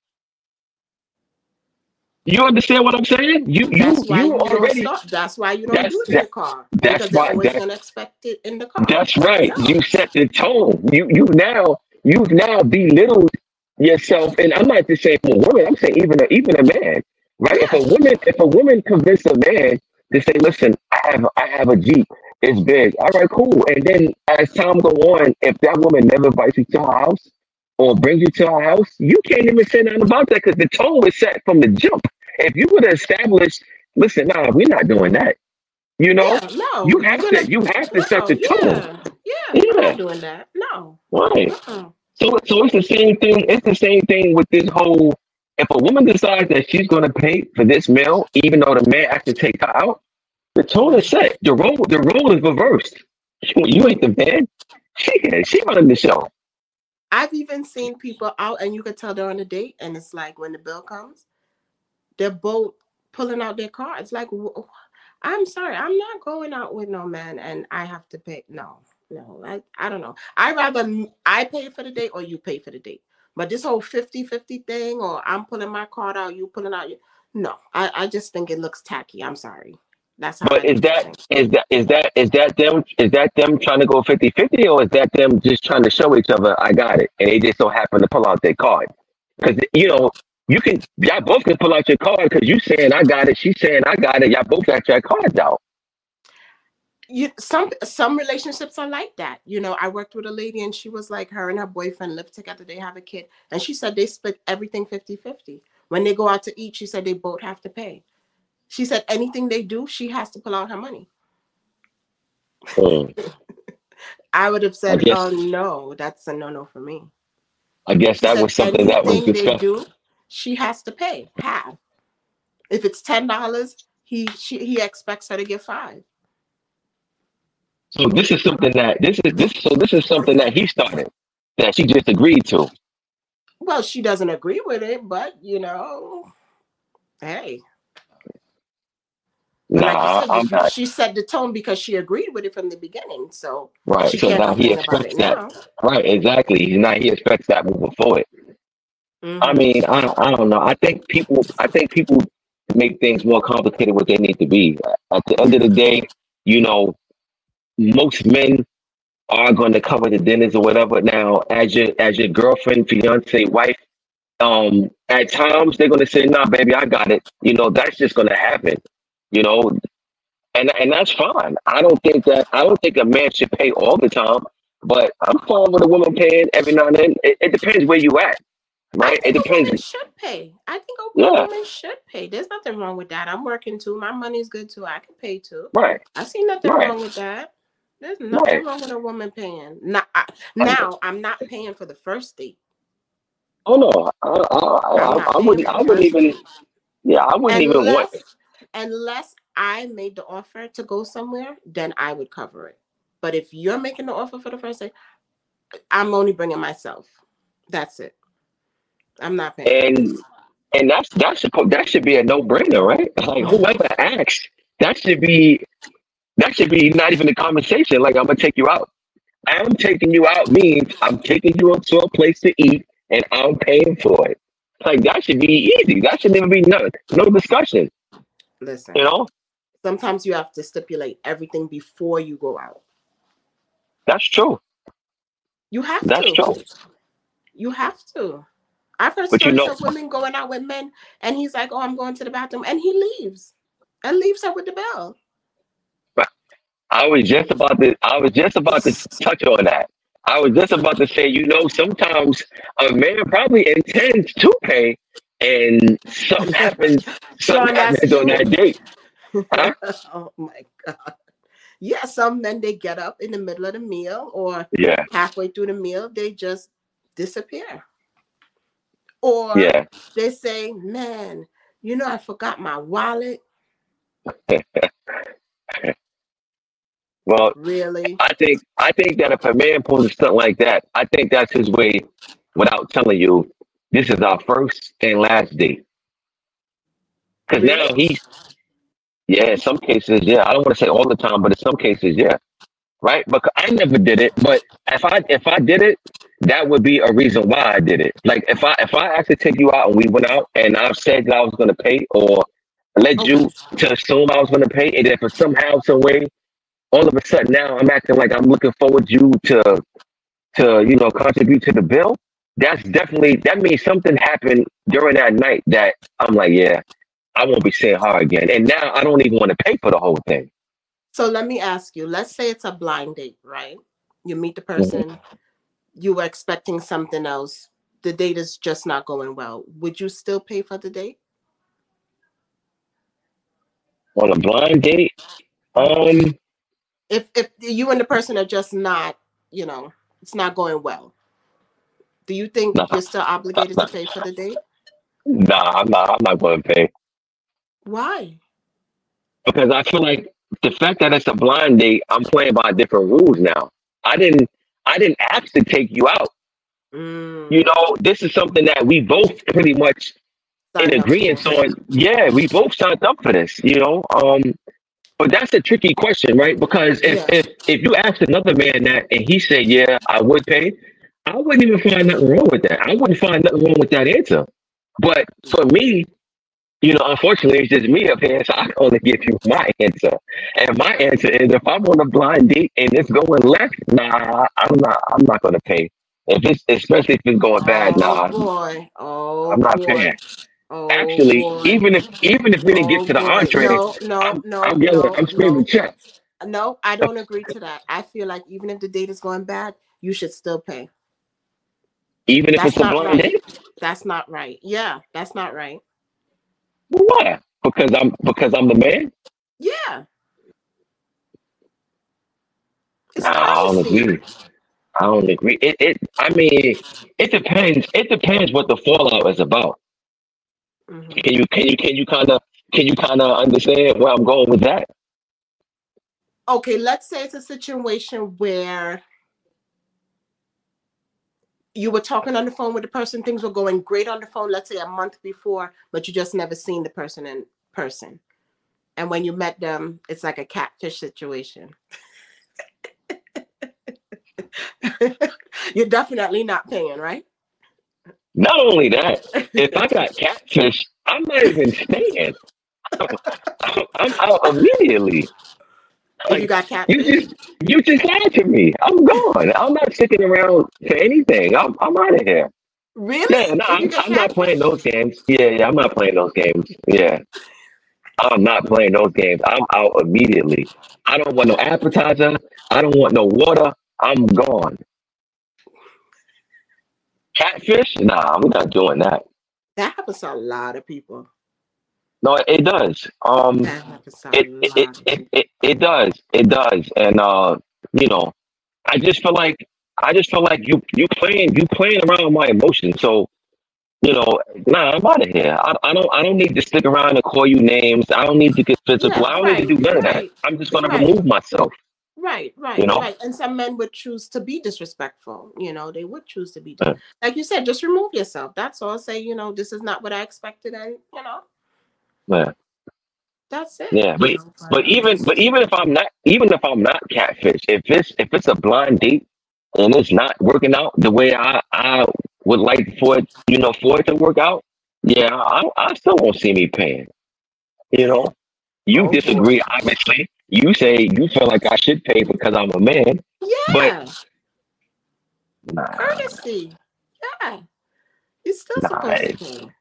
You understand what I'm saying? You That's you why you you don't already stop. That's why you don't do that's it in that the car that's because they're why always that's gonna expect it in the car. that's right. Yeah. You set the tone. You you now you've now belittled yourself, and I'm not just saying for a woman. I'm saying even a, even a man, right? If a Yeah. woman if a woman convinces a man to say, "Listen, I have I have a Jeep. It's big. All right, cool." And then as time go on, if that woman never invites you to her house or brings you to her house, you can't even say nothing about that because the tone was set from the jump. If you would have established, "Listen, nah, we're not doing that," you know, Yeah. No, you you're have gonna. to you have to set No. the tone. Yeah. Yeah. I'm Yeah, not doing that. No. right. Uh-uh. So, so it's the same thing. It's the same thing with this whole. If a woman decides that she's going to pay for this meal, even though the man actually take her out, the tone is Right. set. The role, the role is reversed. You ain't the man. She is. She running the show. I've even seen people out, and you could tell they're on a date, and it's like when the bill comes, they're both pulling out their cards. Like, wh- I'm sorry, I'm not going out with no man, and I have to pay. No, no, I, I don't know. I rather m- I pay for the date or you pay for the date. But this whole fifty-fifty thing, or I'm pulling my card out, you pulling out your, no, I, I just think it looks tacky. I'm sorry. That's how I But is look at that things. is that is that is that them is that them trying to go fifty-fifty, or is that them just trying to show each other I got it and they just so happen to pull out their card? Because you know You can, y'all both can pull out your card because you saying I got it, she's saying I got it. Y'all both got your cards out. You some some relationships are like that. You know, I worked with a lady and she was like, her and her boyfriend live together, they have a kid, and she said they split everything fifty-fifty. When they go out to eat, she said they both have to pay. She said anything they do, she has to pull out her money. Mm. I would have I said, guess oh no, that's a no-no for me. I guess She that said was something that was anything they discussed. do, she has to pay half. If it's ten dollars, he she he expects her to give five. So this is something that this is this so this is something that he started that she just agreed to. Well, she doesn't agree with it, but you know, hey. But like you Nah, said, I'm you, not she set the tone because she agreed with it from the beginning. So right. she So can't now he complain about expects it that. now. Right, exactly. Now he expects that moving forward. I Mm-hmm. mean, I I don't know. I think people I think people make things more complicated what they need to be. At the end of the day, you know, most men are going to cover the dinners or whatever. Now, as your as your girlfriend, fiance, wife, um, at times they're going to say, "Nah, baby, I got it." You know, that's just going to happen. You know, and and that's fine. I don't think that I don't think a man should pay all the time, but I'm fine with a woman paying every now and then. It, it depends where you at, I right? It think a depends. woman should pay. I think a, a Yeah, woman should pay. There's nothing wrong with that. I'm working too. My money's good too. I can pay too. right, I see nothing right, wrong with that. There's right. nothing wrong with a woman paying. Now, I, I, now I'm not paying for the first date. oh no, I, I, I'm I, not I paying wouldn't. for I the wouldn't first even. date Yeah, I wouldn't even want. unless unless I made the offer to go somewhere. Then I would cover it. But if you're making the offer for the first date, I'm only bringing myself. That's it. I'm not paying. And and that's that's supposed that should be a no brainer, right? Like whoever asks, that should be that should be not even a conversation. Like I'm gonna take you out. I'm taking you out means I'm taking you to a place to eat and I'm paying for it. Like that should be easy. That should even be no no discussion. You Listen, know, sometimes you have to stipulate everything before you go out. that's true. You have That's to. true. You have to. I've heard But you stories know, of women going out with men and he's like, oh, I'm going to the bathroom. And he leaves and leaves her with the bill. I was just about to I was just about to touch on that. I was just about to say, you know, sometimes a man probably intends to pay and something happens something Sean, that's happens on you. that date. Huh? Oh my God. Yeah, some men, they get up in the middle of the meal or Yeah, halfway through the meal, they just disappear. Or yeah. they say, man, you know, I forgot my wallet. Well, Really? I think I think that if a man pulls something like that, I think that's his way without telling you this is our first and last date. Because Really? now he's yeah, in some cases, yeah. I don't want to say all the time, but in some cases, yeah. Right? Because I never did it, but if I if I did it, that would be a reason why I did it. Like if I if I actually take you out and we went out and I said that I was gonna pay or led Okay. you to assume I was gonna pay, and then for somehow, some way, all of a sudden now I'm acting like I'm looking forward you to to you know contribute to the bill. That's definitely that means something happened during that night that I'm like, yeah, I won't be seeing her again. And now I don't even want to pay for the whole thing. So let me ask you, let's say it's a blind date, right? You meet the Mhm. person, you were expecting something else. The date is just not going well. Would you still pay for the date? On a blind date, Mhm. um, If if you and the person are just not, you know, it's not going well, do you think nah, you're still obligated to pay for the date? nah, I'm not. I'm not going to pay Why? because I feel like the fact that it's a blind date, I'm playing by different rules now. I didn't. I didn't ask to take you out. You Mm, know, this is something that we both pretty much in signed up for. agreement on. Yeah, we both signed up for this. You know, um, but that's a tricky question, right? Because if Yeah. if if you ask another man that and he said, "Yeah, I would pay," I wouldn't even find nothing wrong with that. I wouldn't find nothing wrong with that answer. But for me, you know, unfortunately, it's just me up here, so I can only give you my answer. And my answer is, if I'm on a blind date and it's going left, nah, I'm not. I'm not going to pay If it's especially if it's going bad, Oh nah, boy. Oh I'm not paying. boy. Oh Actually, boy. even if even if we didn't get Oh to the boy. entree, No, no, I'm no, I'm yelling, no, I'm screaming, no. check. No, I don't agree to that. I feel like even if the date is going bad, you should still pay. Even if That's it's a not blind right. date. That's not right. Yeah, that's not right. Why? Because I'm because I'm the man. Yeah, it's Nah, I don't courtesy. agree. I don't agree. It, it I mean, it depends. It depends what the fallout is about. Hmm. Can you can you can you kind of can you kind of understand where I'm going with that? Okay, let's say it's a situation where you were talking on the phone with the person, things were going great on the phone, let's say a month before, but you just never seen the person in person. And when you met them, it's like a catfish situation. You're definitely not paying, right? Not only that, if I got catfish, I'm not even staying. I'm, I'm out immediately. If you Like got you catfish? just you just lied to me. I'm gone. I'm not sticking around for anything. I'm I'm out of here. Yeah, Really? no, If you I'm get I'm not playing catfish? those games. Yeah, yeah, I'm not playing those games. Yeah, I'm not playing those games. I'm out immediately. I don't want no appetizer. I don't want no water. I'm gone. Catfish? Nah, we're not doing that. That happens to a lot of people. No, it does. Um, That happens to a it it it lot of it, people. it, it does. It does. And uh, you know, I just feel like I just feel like you you playing you playing around with my emotions. So you know, nah, I'm out of here. I, I don't I don't need to stick around and call you names. I don't need to get physical. Yeah, I don't need to right, do none of that. right, I'm just gonna right. remove myself. Right, You right, know. right. And some men would choose to be disrespectful. You know, they would choose to be, dis- Uh, like you said, just remove yourself. That's all. Say, you know, this is not what I expected, and you know, Yeah, that's it. yeah. You But know, but but um, even but even if I'm not even if I'm not catfish, if it's if it's a blind date and it's not working out the way I I would like for it, you know, for it to work out, yeah, I I still won't see me paying. You know. You oh boy, disagree, obviously. You say you feel like I should pay because I'm a man, but yeah, nah, courtesy, yeah, you're still nah. supposed to It's, pay.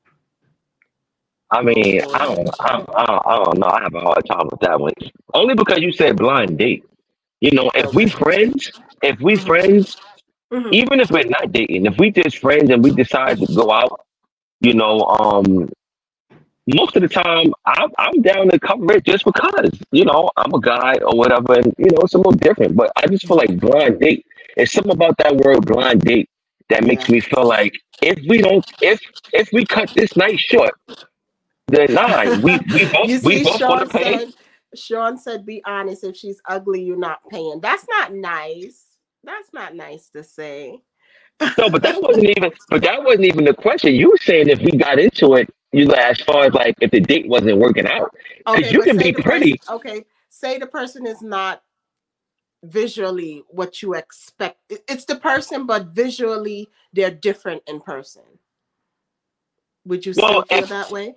I Oh mean, I boy, don't, I don't, I don't, I don't know. I have a hard time with that one. Only because you said blind date. You know, if we okay. friends, if we Hmm. friends, Hmm. even if we're not dating, if we just friends and we decide to go out, you know, um, most of the time I'm, I'm down to cover it just because, you know, I'm a guy or whatever, and you know, it's a little different. But I just feel like blind date. There's something about that word blind date that makes Yeah. me feel like if we don't, if if we cut this night short, then nah, we we both You we see, both gonna Sean pay. said, Sean said, be honest. If she's ugly, you're not paying. That's not nice. That's not nice to say. No, but that wasn't even. But that wasn't even the question. You were saying if we got into it, you know, as far as like if the date wasn't working out, because Okay, you but can say be the person, pretty. okay, say the person is not visually what you expect. It- It's the person, but visually they're different in person. Would you still Well, feel if that way?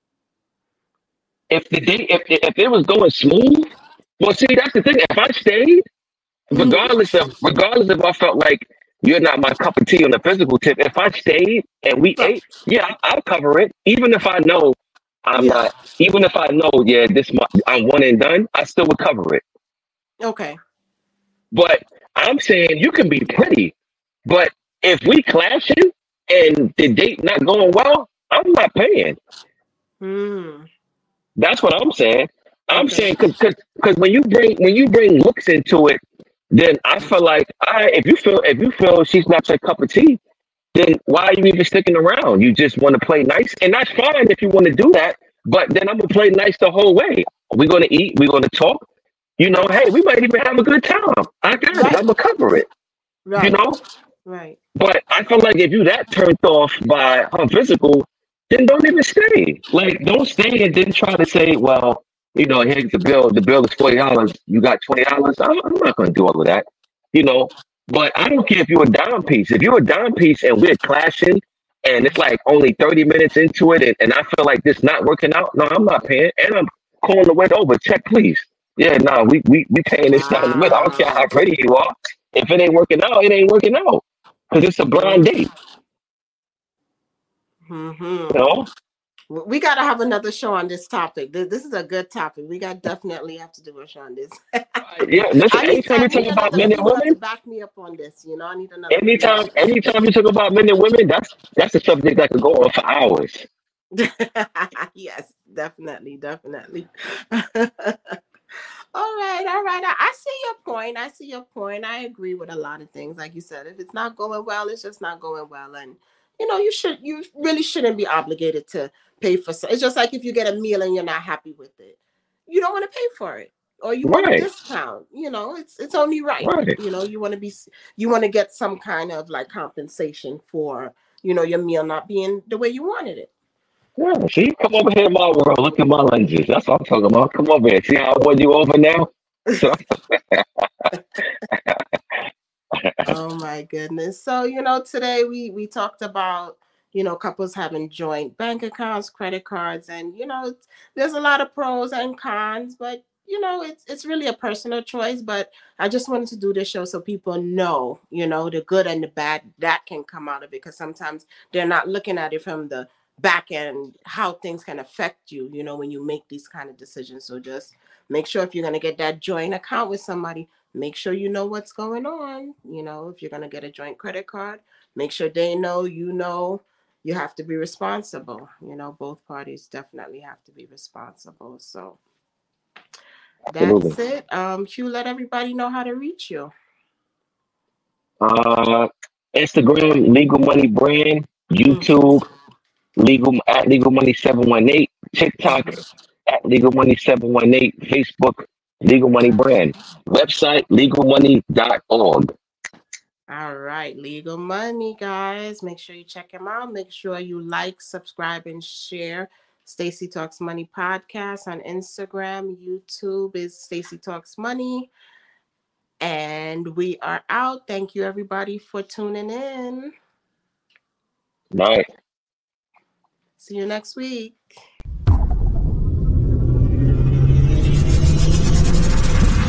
if the date if if it was going smooth, well, see, that's the thing. If I stayed, Hmm. regardless of regardless if I felt like you're not my cup of tea on the physical tip, if I stayed and we So, ate, yeah, I'll cover it. Even if I know I'm yeah. not, even if I know, yeah, this mu- I'm one and done, I still would cover it. Okay. But I'm saying you can be pretty, but if we clashing and the date not going well, I'm not paying. Hmm. That's what I'm saying. I'm Okay. saying because because when you bring when you bring looks into it, then I feel like I if you feel if you feel she's not your cup of tea, then why are you even sticking around? You just want to play nice, and that's fine if you want to do that. But then I'm gonna play nice the whole way. We're gonna eat. We're gonna talk. You know, hey, we might even have a good time. I got it. Right. I'm gonna cover it. You Right. know. Right. But I feel like if you that turned off by her physical, then don't even stay. Like don't stay and then try to say, well, you know, here's the bill. The bill is forty dollars. You got twenty dollars. I'm, I'm not going to do all of that. You know. But I don't care if you're a dime piece. If you're a dime piece and we're clashing, and it's like only thirty minutes into it, and, and I feel like this not working out, no, I'm not paying, and I'm calling the waiter over. Check, please. Yeah, no, we we we paying this down the middle. I don't care how Wow. pretty you are. If it ain't working out, it ain't working out. because it's a blind date. Mm-hmm. You know, We got to have another show on this topic. This, this is a good topic. We got definitely have to do a show on this. yeah. Listen, I need, anytime I you talk need about another men and female to women, back me up on this. You know, I need another anytime, female. anytime you talk about men and women, that's that's a subject that could go on for hours. Yes, definitely, definitely. All right, all right. I, I see your point. I see your point. I agree with a lot of things. Like you said, if it's not going well, it's just not going well. And you know, you should you really shouldn't be obligated to pay for so it's just like if you get a meal and you're not happy with it. You don't want to pay for it. Or you want a Right, discount. You know, it's it's only right. right. You know, you want to be you want to get some kind of like compensation for, you know, your meal not being the way you wanted it. Yeah, see, come over here in my world. Look at my lenses. That's what I'm talking about. Come over here. See how I won you over now? So, Oh my goodness. So, you know, today we we talked about, you know, couples having joint bank accounts, credit cards, and you know, it's, there's a lot of pros and cons, but you know, it's it's really a personal choice, but I just wanted to do this show so people know, you know, the good and the bad that can come out of it because sometimes they're not looking at it from the back end how things can affect you, you know, when you make these kind of decisions. So just make sure if you're going to get that joint account with somebody, make sure you know what's going on. You know, if you're going to get a joint credit card, make sure they know, you know, you have to be responsible. You know, both parties definitely have to be responsible. So absolutely. that's it. Um, Hugh, let everybody know how to reach you. Uh, Instagram, Legal Money Brand. Mm-hmm. YouTube, Legal at Legal Money seven one eight. TikTok at Legal Money seven one eight. Facebook, Legal Money Brand. Website, legal money dot org. All right, Legal Money, guys. Make sure you check him out. Make sure you like, subscribe, and share Stacy Talks Money podcast on Instagram. YouTube is Stacy Talks Money. And we are out. Thank you, everybody, for tuning in. Nice. See you next week.